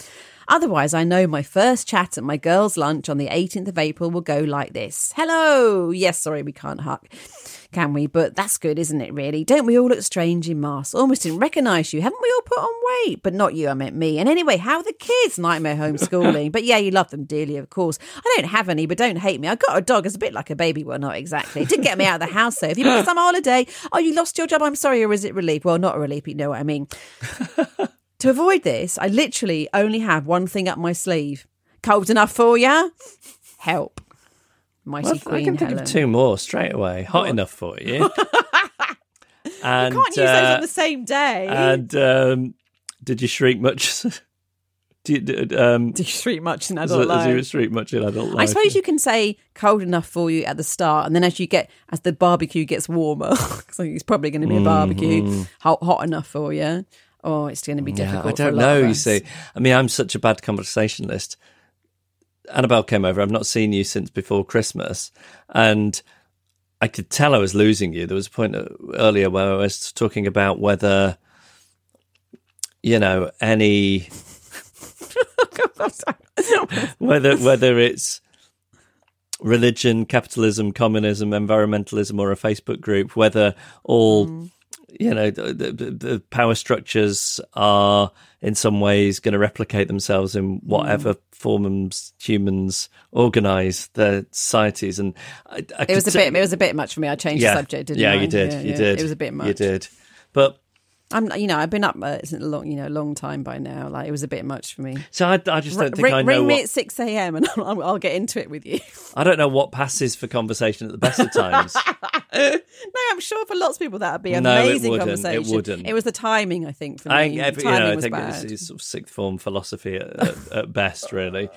Otherwise, I know my first chat at my girls' lunch on the 18th of April will go like this. Hello. Yes, sorry, we can't hug, can we? But that's good, isn't it, really? Don't we all look strange in masks? Almost didn't recognise you. Haven't we all put on weight? But not you, I meant me. And anyway, how are the kids? Nightmare homeschooling. But yeah, you love them dearly, of course. I don't have any, but don't hate me. I got a dog. It's a bit like a baby. Well, not exactly. It didn't get me out of the house, though. Have you been on some holiday? Oh, you lost your job? I'm sorry. Or is it relief? Well, not a relief, but you know what I mean. To avoid this, I literally only have one thing up my sleeve. Cold enough for ya? Help. Mighty Queen I can think Helen. of two more straight away. Hot enough for you. And, you can't use those on the same day. And did you shriek much? Did you shriek much in adult life? Did you shriek much in adult life? I suppose you can say cold enough for you at the start, and then as the barbecue gets warmer, so it's probably going to be a barbecue, hot enough for you. Oh, it's going to be difficult. I don't know. You see, I mean, I'm such a bad conversationalist. Annabelle came over. I've not seen you since before Christmas, and I could tell I was losing you. There was a point earlier where I was talking about whether, any whether it's religion, capitalism, communism, environmentalism, or a Facebook group, whether all the power structures are in some ways going to replicate themselves in whatever forms humans organise their societies. And it was a bit much for me. I changed the subject, didn't I? Yeah, you did. You did. It was a bit much. You did. But I've been up long time by now. Like, it was a bit much for me. So I just don't think I know. Ring me at 6 a.m. and I'll get into it with you. I don't know what passes for conversation at the best of times. No, I'm sure for lots of people that would be an amazing conversation. It wouldn't. It was the timing, I think, for me. I think bad. it's sort of sixth form philosophy at best, really.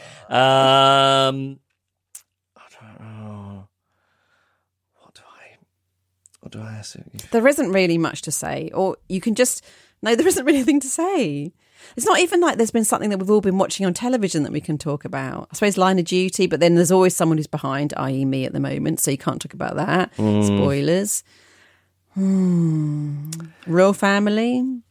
What do I ask you? There isn't really much to say, or you can just there isn't really anything to say. It's not even like there's been something that we've all been watching on television that we can talk about. I suppose Line of Duty, but then there's always someone who's behind, i.e. me at the moment, so you can't talk about that. Spoilers. Royal Family.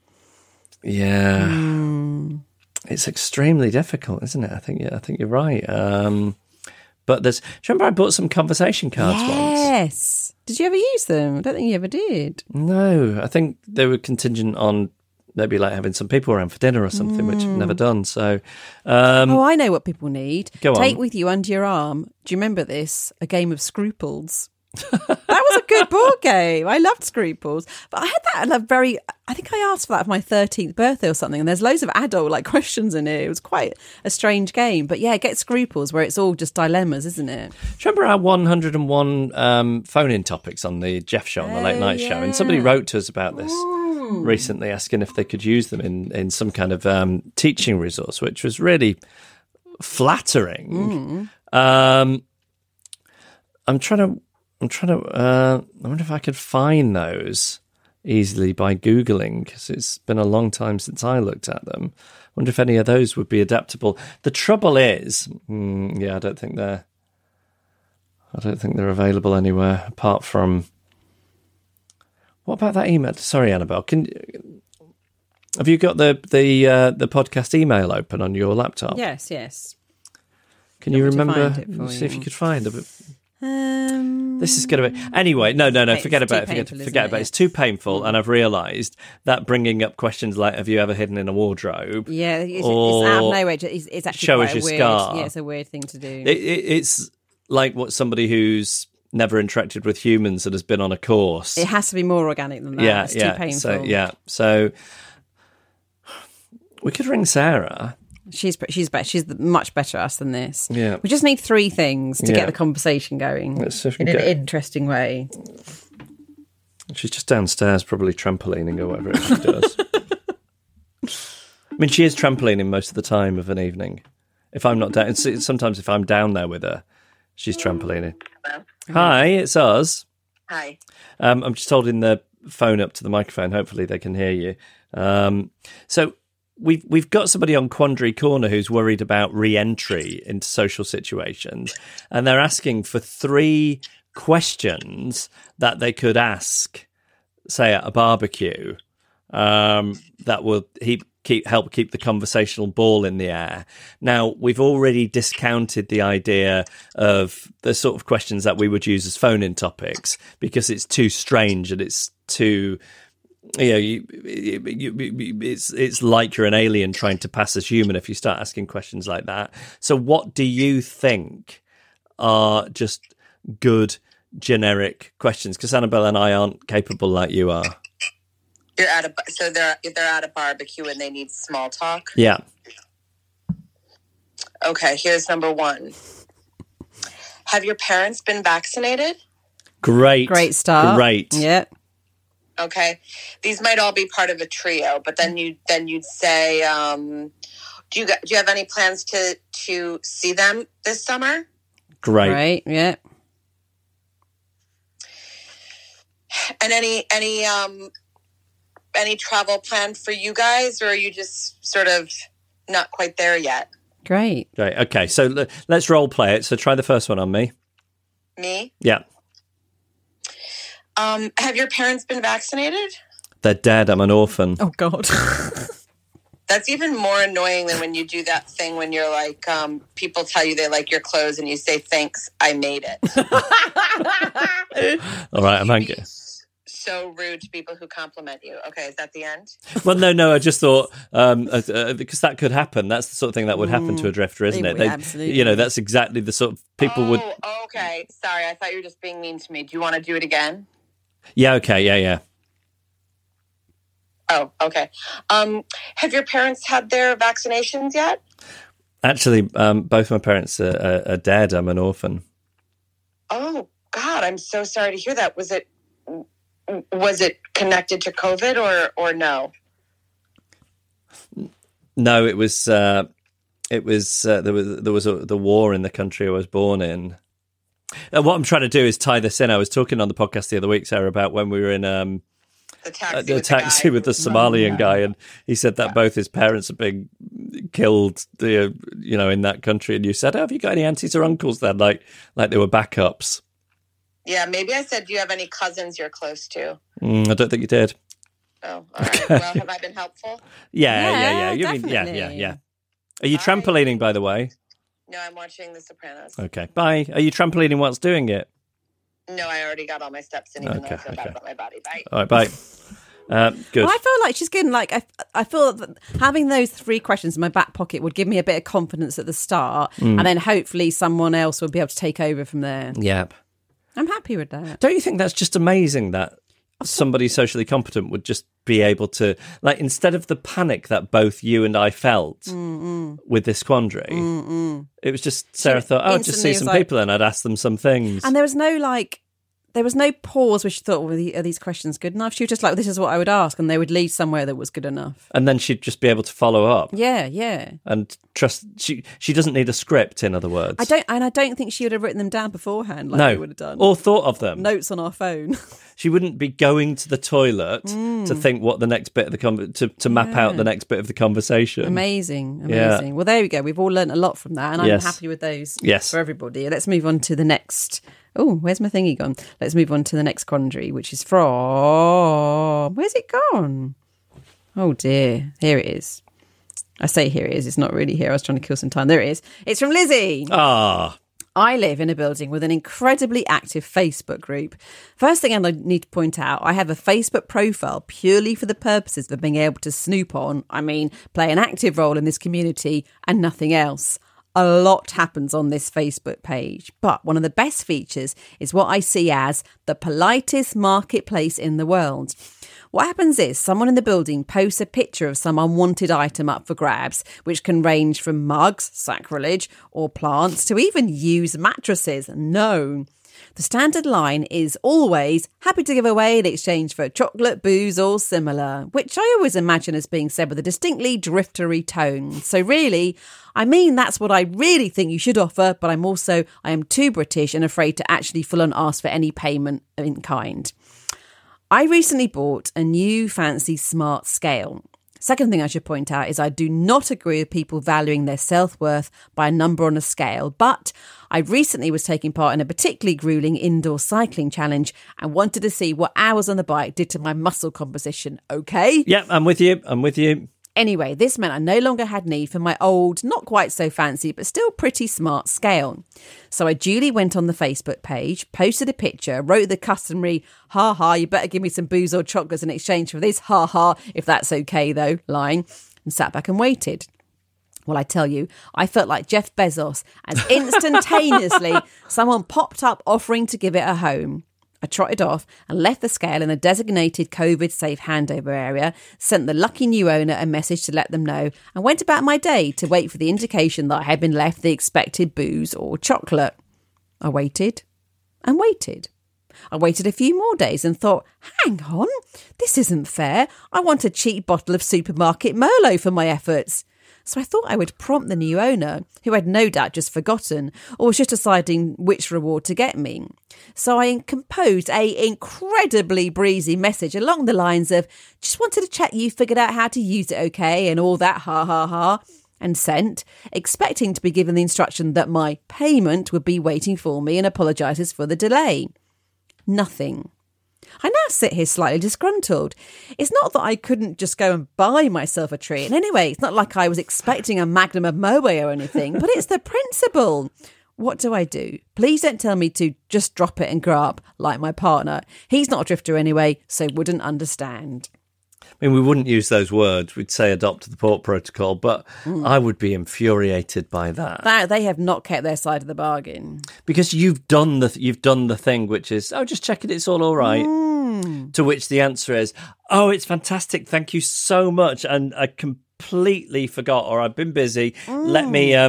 Yeah. It's extremely difficult, isn't it? I think you're right. But do you remember I bought some conversation cards once? Yes. Did you ever use them? I don't think you ever did. No, I think they were contingent on maybe like having some people around for dinner or something, which I've never done. So, I know what people need. Go on. Take with you under your arm. Do you remember this? A game of Scruples. That was a good board game. I loved Scruples. But I had that I think I asked for that for my 13th birthday or something, and there's loads of adult questions in it. It was quite a strange game. But yeah, get Scruples, where it's all just dilemmas, isn't it? Do you remember our 101 phone-in topics on the Jeff Show, on the late night show? And somebody wrote to us about this recently, asking if they could use them in some kind of teaching resource, which was really flattering. I wonder if I could find those easily by Googling, because it's been a long time since I looked at them. I wonder if any of those would be adaptable. The trouble is, I don't think they're available anywhere apart from. What about that email? Sorry, Annabelle. Have you got the podcast email open on your laptop? Yes. Can you remember? See if you could find it. This is going to be anyway. No. Forget about it. Forget about it. It's too painful, and I've realised that bringing up questions like "Have you ever hidden in a wardrobe?" Yeah, it's out of nowhere. It's actually show quite us your weird. scar. Yeah, it's a weird thing to do. It's like what somebody who's never interacted with humans and has been on a course. It has to be more organic than that. Yeah, it's too painful. So we could ring Sarah. She's better. She's much better at us than this. Yeah. We just need three things to get the conversation going in an interesting way. She's just downstairs, probably trampolining or whatever it is she does. I mean, she is trampolining most of the time of an evening. If I'm not down, sometimes if I'm down there with her, she's trampolining. Hello. Hi, it's us. Hi. I'm just holding the phone up to the microphone. Hopefully they can hear you. So we've got somebody on Quandary Corner who's worried about re-entry into social situations, and they're asking for 3 questions that they could ask, say, at a barbecue, that will help keep the conversational ball in the air. Now, we've already discounted the idea of the sort of questions that we would use as phone-in topics because it's too strange and it's too... it's like you're an alien trying to pass as human if you start asking questions like that. So what do you think are just good generic questions? Because Annabelle and I aren't capable like you are. They're at a barbecue and they need small talk. Yeah. Okay, here's number 1. Have your parents been vaccinated? Great start. Great. Yeah. Okay, these might all be part of a trio, but then you'd say, do you have any plans to see them this summer? Great. Yeah. And any travel planned for you guys, or are you just sort of not quite there yet? Great. Okay, so let's role play it. So try the first one on me. Me? Yeah. Have your parents been vaccinated? They're dead. I'm an orphan. Oh, God. That's even more annoying than when you do that thing when you're like, people tell you they like your clothes and you say, thanks, I made it. All right, I'm angry. So rude to people who compliment you. Okay, is that the end? Well, no, I just thought, because that could happen. That's the sort of thing that would happen to a drifter, isn't it? Absolutely. That's exactly the sort of people would... Oh, okay. Sorry, I thought you were just being mean to me. Do you want to do it again? Yeah, okay, yeah. Oh, okay. Have your parents had their vaccinations yet? Actually, both my parents are dead. I'm an orphan. Oh, God, I'm so sorry to hear that. Was it connected to COVID or no? No, it was there was the war in the country I was born in. What I'm trying to do is tie this in. I was talking on the podcast the other week, Sarah, about when we were in the taxi with the Somalian guy, and he said that both his parents are being killed, in that country. And you said, "Have you got any aunties or uncles then?" Like they were backups. Yeah, maybe I said, do you have any cousins you're close to? I don't think you did. Oh, all right. Well, have I been helpful? Yeah. You definitely. Yeah. Are you trampolining, by the way? No, I'm watching The Sopranos. Okay, bye. Are you trampolining whilst doing it? No, I already got all my steps in, even though I feel bad about my body. Bye. All right, bye. Good. Well, I feel like she's getting I feel that having those 3 questions in my back pocket would give me a bit of confidence at the start, and then hopefully someone else will be able to take over from there. Yep. I'm happy with that. Don't you think that's just amazing that somebody socially competent would just be able to, instead of the panic that both you and I felt with this quandary, it was just, Sarah thought, I'd just see some people and I'd ask them some things. And there was no pause where she thought, well, are these questions good enough? She was just like, this is what I would ask, and they would lead somewhere that was good enough. And then she'd just be able to follow up. Yeah. And trust, she doesn't need a script, in other words. I don't think she would have written them down beforehand we would have done. Or thought of them. Notes on our phone. She wouldn't be going to the toilet to think what the next bit of the to map out the next bit of the conversation. Amazing. Yeah. Well, there we go. We've all learnt a lot from that, and I'm happy with those for everybody. Let's move on to the next... Oh, where's my thingy gone? Let's move on to the next quandary, which is from... Where's it gone? Oh, dear. Here it is. I say here it is. It's not really here. I was trying to kill some time. There it is. It's from Lizzie. Ah. I live in a building with an incredibly active Facebook group. First thing I need to point out, I have a Facebook profile purely for the purposes of being able to snoop on, play an active role in this community and nothing else. A lot happens on this Facebook page, but one of the best features is what I see as the politest marketplace in the world. What happens is someone in the building posts a picture of some unwanted item up for grabs, which can range from mugs, sacrilege, or plants, to even used mattresses. No. The standard line is always happy to give away in exchange for chocolate, booze or similar, which I always imagine as being said with a distinctly driftery tone. So really, that's what I really think you should offer, but I am too British and afraid to actually full on ask for any payment in kind. I recently bought a new fancy smart scale. Second thing I should point out is I do not agree with people valuing their self-worth by a number on a scale, but I recently was taking part in a particularly grueling indoor cycling challenge and wanted to see what hours on the bike did to my muscle composition, okay? Yeah, I'm with you. Anyway, this meant I no longer had need for my old, not quite so fancy, but still pretty smart scale. So I duly went on the Facebook page, posted a picture, wrote the customary, ha ha, you better give me some booze or chocolates in exchange for this, ha ha, if that's okay though, line, and sat back and waited. Well, I tell you, I felt like Jeff Bezos as instantaneously someone popped up offering to give it a home. I trotted off and left the scale in a designated COVID-safe handover area, sent the lucky new owner a message to let them know, and went about my day to wait for the indication that I had been left the expected booze or chocolate. I waited and waited. I waited a few more days and thought, hang on, this isn't fair. I want a cheap bottle of supermarket Merlot for my efforts. So I thought I would prompt the new owner, who had no doubt just forgotten or was just deciding which reward to get me. So I composed a incredibly breezy message along the lines of, just wanted to check you figured out how to use it okay and all that, ha ha ha, and sent, expecting to be given the instruction that my payment would be waiting for me and apologises for the delay. Nothing. I now sit here slightly disgruntled. It's not that I couldn't just go and buy myself a treat. And anyway, it's not like I was expecting a magnum of Moet or anything, but it's the principle. What do I do? Please don't tell me to just drop it and grow up like my partner. He's not a drifter anyway, so wouldn't understand. I mean, we wouldn't use those words. We'd say adopt the port protocol, but I would be infuriated by that. They have not kept their side of the bargain. Because you've done the thing, which is, just check it, it's all right. To which the answer is, it's fantastic, thank you so much, and I completely forgot, or I've been busy. Let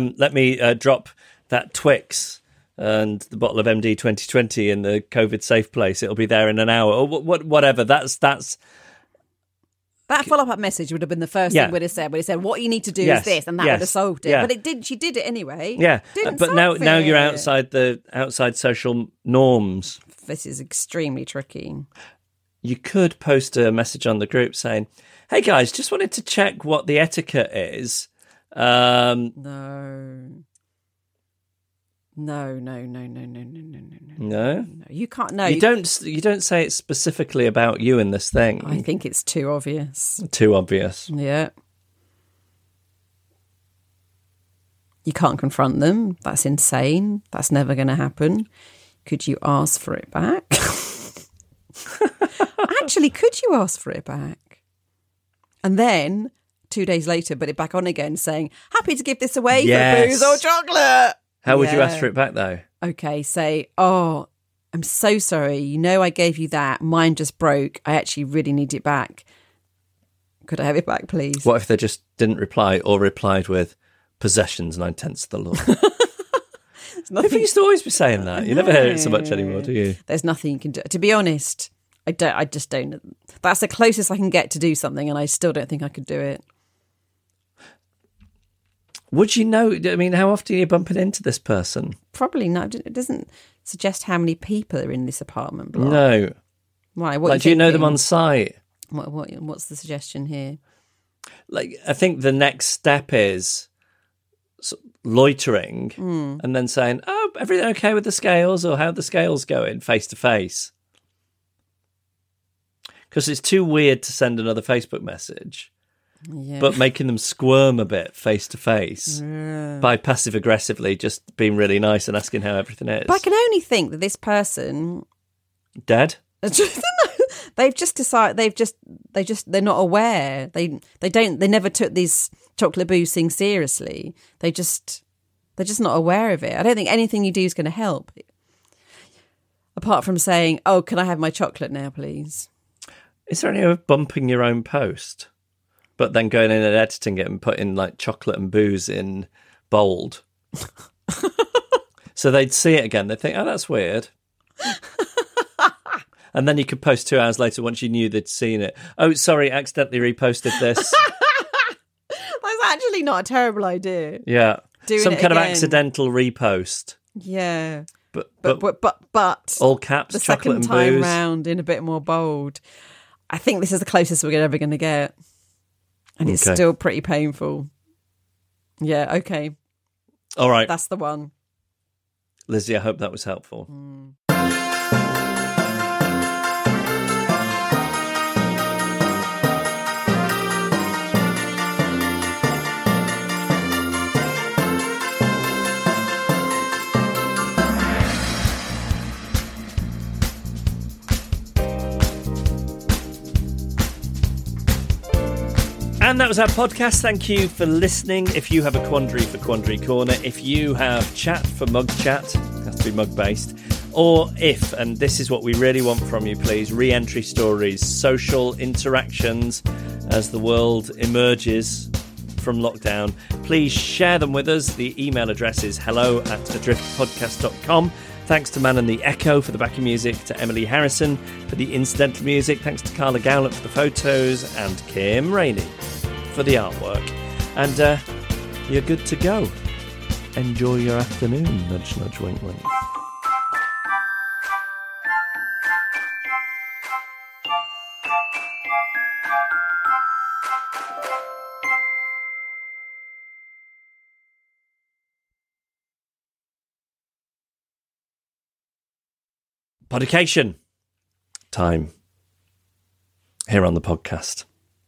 me drop that Twix and the bottle of MD 2020 in the COVID safe place. It'll be there in an hour, or whatever. That's. That follow-up message would have been the first thing we'd have said. We'd have said, what you need to do is this, and that would have solved it. Yeah. But she did it anyway. Yeah, but now you're outside social norms. This is extremely tricky. You could post a message on the group saying, hey guys, just wanted to check what the etiquette is. No. You can't. No, you don't say it specifically about you in this thing. I think it's too obvious. Too obvious. Yeah. You can't confront them. That's insane. That's never going to happen. Could you ask for it back? Actually, could you ask for it back? And then 2 days later, put it back on again, saying, happy to give this away for booze or chocolate. How would you ask for it back, though? Okay, say, I'm so sorry. You know I gave you that. Mine just broke. I actually really need it back. Could I have it back, please? What if they just didn't reply or replied with possessions 9/10 of the law? People used to always be saying that. You never hear it so much anymore, do you? There's nothing you can do. To be honest, I just don't. That's the closest I can get to do something, and I still don't think I could do it. Would you know? I mean, how often are you bumping into this person? Probably not. It doesn't suggest how many people are in this apartment block. No. Why? Do you know them on site? What's the suggestion here? I think the next step is loitering and then saying, everything okay with the scales, or how the scales going face to face? Because it's too weird to send another Facebook message. Yeah. But making them squirm a bit face to face by passive aggressively just being really nice and asking how everything is. But I can only think that this person dead. They've just decided. They're not aware. They never took these chocolate booze thing seriously. They're just not aware of it. I don't think anything you do is going to help, apart from saying, "Oh, can I have my chocolate now, please?" Is there any way of bumping your own post? But then going in and editing it and putting chocolate and booze in bold. So they'd see it again. They'd think, that's weird. And then you could post 2 hours later once you knew they'd seen it. Oh, sorry, accidentally reposted this. That's actually not a terrible idea. Yeah. Some kind of accidental repost. Yeah. But all caps, the chocolate and booze. The second time round in a bit more bold. I think this is the closest we're ever going to get. And it's still pretty painful. Yeah, okay. All right. That's the one. Lizzie, I hope that was helpful. And that was our podcast. Thank you for listening. If you have a quandary for Quandary Corner, if you have chat for Mug Chat, it has to be mug-based, or if, and this is what we really want from you, please, re-entry stories, social interactions as the world emerges from lockdown, please share them with us. The email address is hello@adriftpodcast.com. Thanks to Man and the Echo for the backing music, to Emily Harrison for the incidental music, thanks to Carla Gowlett for the photos, and Kim Rainey for the artwork. And you're good to go. Enjoy your afternoon. Nudge, nudge, wink, wink. Podication time here on the podcast.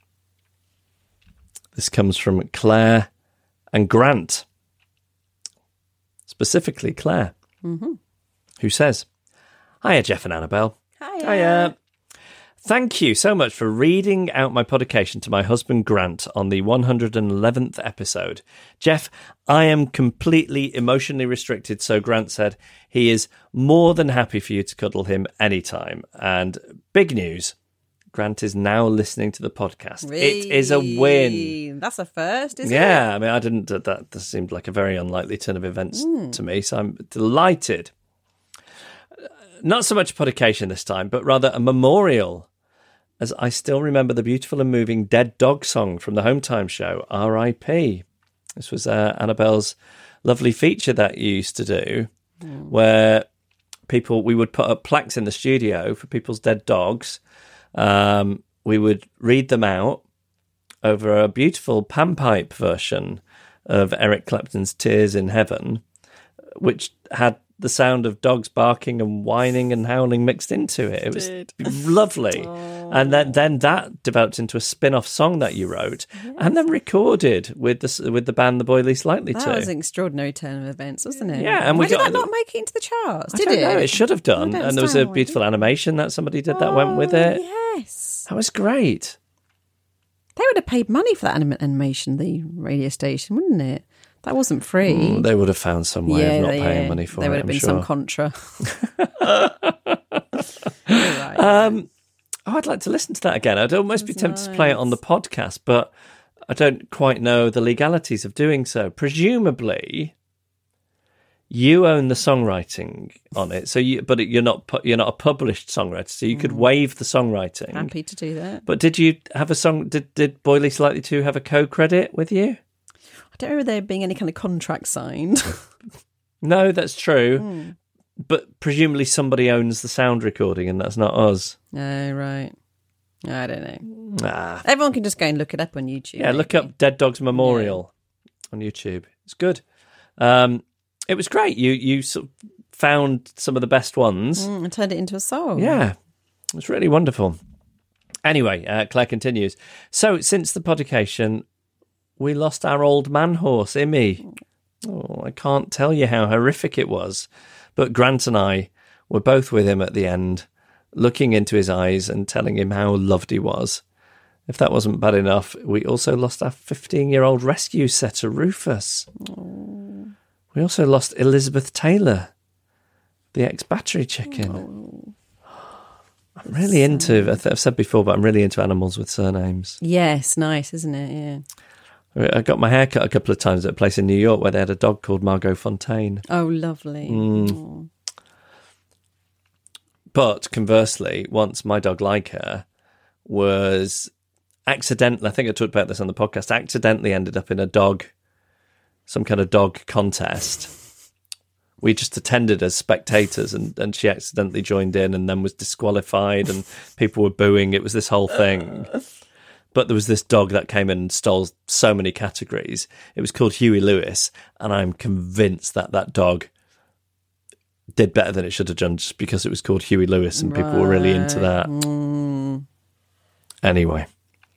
This comes from Claire and Grant. Specifically Claire, who says, "Hiya, Jeff and Annabelle. Hiya. Thank you so much for reading out my podication to my husband Grant on the 111th episode. Jeff, I am completely emotionally restricted, so Grant said he is more than happy for you to cuddle him anytime. And big news, Grant is now listening to the podcast. It is a win. That's a first, isn't it? Yeah, I mean, I didn't. That seemed like a very unlikely turn of events to me, so I'm delighted. Not so much a podication this time, but rather a memorial, as I still remember the beautiful and moving Dead Dog song from the Home Time show, R.I.P. This was Annabelle's lovely feature that you used to do, where we would put up plaques in the studio for people's dead dogs. We would read them out over a beautiful panpipe version of Eric Clapton's Tears in Heaven, which had the sound of dogs barking and whining and howling mixed into it. It was lovely. And then that developed into a spin-off song that you wrote and then recorded with the band The Boy Least Likely To. That was an extraordinary turn of events, wasn't it? Yeah. And why did that not make it into the charts? I don't know. It should have done. And there was a beautiful animation that somebody did that went with it. Yes. That was great. They would have paid money for that animation, the radio station, wouldn't it? That wasn't free. They would have found some way of not paying money for it. There would have been some contra. I'd like to listen to that again. I'd almost be tempted to play it on the podcast, but I don't quite know the legalities of doing so. Presumably, you own the songwriting on it, but you're not a published songwriter, so you could waive the songwriting. Happy to do that. But did you have a song? Did Boy Least Likely To have a co-credit with you? I don't remember there being any kind of contract signed. No, that's true. But presumably somebody owns the sound recording and that's not us. Oh, right. I don't know. Everyone can just go and look it up on YouTube. Yeah, look up Dead Dogs Memorial on YouTube. It's good. It was great. You sort of found some of the best ones. And turned it into a song. Yeah, it was really wonderful. Anyway, Claire continues. So, since the podication, we lost our old man horse, Immy. Oh, I can't tell you how horrific it was. But Grant and I were both with him at the end, looking into his eyes and telling him how loved he was. If that wasn't bad enough, we also lost our 15-year-old rescue setter, Rufus. Oh. We also lost Elizabeth Taylor, the ex-battery chicken. I'm really into, I've said before, but I'm really into animals with surnames. Yes, nice, isn't it? Yeah. I got my hair cut a couple of times at a place in New York where they had a dog called Margot Fontaine. Oh, lovely. But conversely, once my dog Leica was accidentally, I think I talked about this on the podcast, accidentally ended up in some kind of dog contest. We just attended as spectators and she accidentally joined in and then was disqualified and people were booing. It was this whole thing. But there was this dog that came in and stole so many categories. It was called Huey Lewis, and I'm convinced that that dog did better than it should have done just because it was called Huey Lewis and people were really into that. Anyway.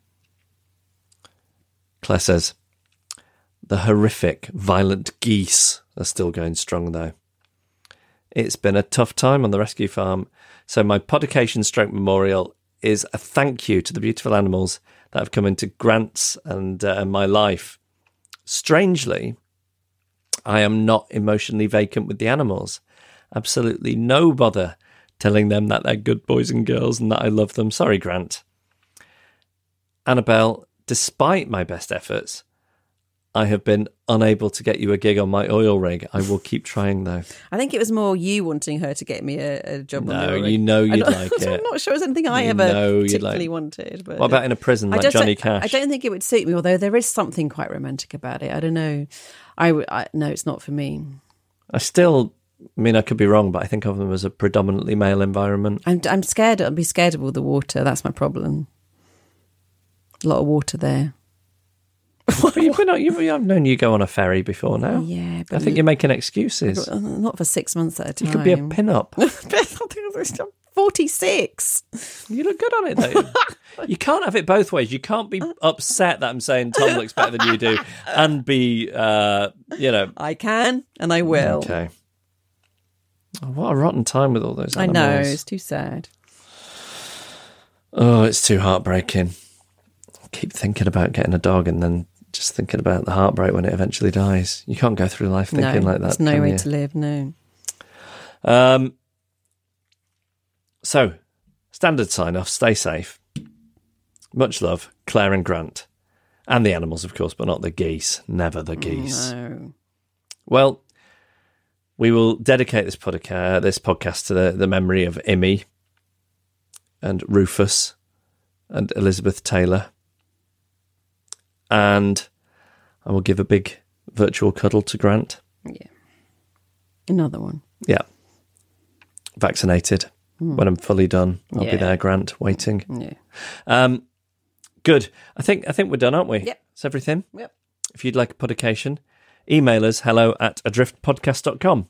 Claire says, the horrific, violent geese are still going strong, though. It's been a tough time on the rescue farm, so my podication stroke memorial is a thank you to the beautiful animals that have come into Grant's and my life. Strangely, I am not emotionally vacant with the animals. Absolutely no bother telling them that they're good boys and girls and that I love them. Sorry, Grant. Annabelle, despite my best efforts, I have been unable to get you a gig on my oil rig. I will keep trying, though. I think it was more you wanting her to get me a job on the oil rig. No, you know you'd like it. I'm not sure it's anything I ever particularly wanted. But what about in a prison like Johnny Cash? I don't think it would suit me, although there is something quite romantic about it. I don't know. No, it's not for me. I could be wrong, but I think of them as a predominantly male environment. I'm scared. I'd be scared of all the water. That's my problem. A lot of water there. I've known you go on a ferry before now. Yeah, but I think you're making excuses. Not for 6 months at a time. You could be a pin-up. 46. You look good on it, though. You can't have it both ways. You can't be upset that I'm saying Tom looks better than you do and be, I can and I will. Okay. Oh, what a rotten time with all those animals. I know, it's too sad. Oh, it's too heartbreaking. I keep thinking about getting a dog and then just thinking about the heartbreak when it eventually dies. You can't go through life thinking like that. There's no way to live, no. So, standard sign-off, stay safe. Much love, Claire and Grant. And the animals, of course, but not the geese. Never the geese. No. Well, we will dedicate this podcast to the memory of Immy and Rufus and Elizabeth Taylor. And I will give a big virtual cuddle to Grant. Yeah. Another one. Yeah. Vaccinated. When I'm fully done, I'll be there, Grant, waiting. Yeah. Good. I think we're done, aren't we? Yep. That's everything? Yep. If you'd like a podication, email us hello@adriftpodcast.com.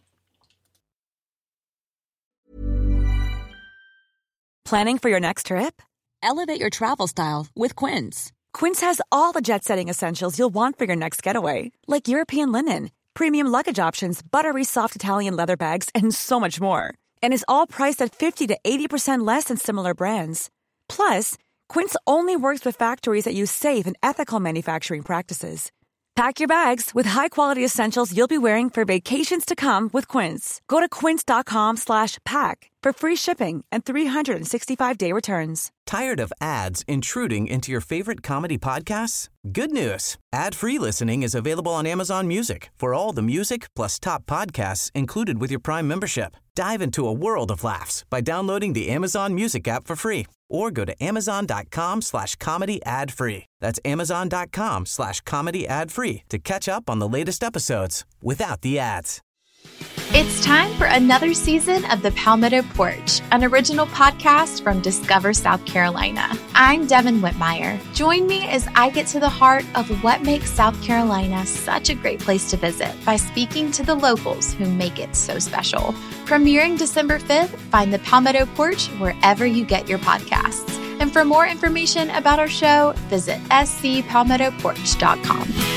Planning for your next trip? Elevate your travel style with Quince. Quince has all the jet-setting essentials you'll want for your next getaway, like European linen, premium luggage options, buttery soft Italian leather bags, and so much more. And is all priced at 50 to 80% less than similar brands. Plus, Quince only works with factories that use safe and ethical manufacturing practices. Pack your bags with high-quality essentials you'll be wearing for vacations to come with Quince. Go to quince.com/pack for free shipping and 365-day returns. Tired of ads intruding into your favorite comedy podcasts? Good news. Ad-free listening is available on Amazon Music for all the music plus top podcasts included with your Prime membership. Dive into a world of laughs by downloading the Amazon Music app for free or go to amazon.com/comedy ad-free. That's amazon.com/comedy ad-free to catch up on the latest episodes without the ads. It's time for another season of The Palmetto Porch, an original podcast from Discover South Carolina. I'm Devin Whitmire. Join me as I get to the heart of what makes South Carolina such a great place to visit by speaking to the locals who make it so special. Premiering December 5th, find The Palmetto Porch wherever you get your podcasts. And for more information about our show, visit scpalmettoporch.com.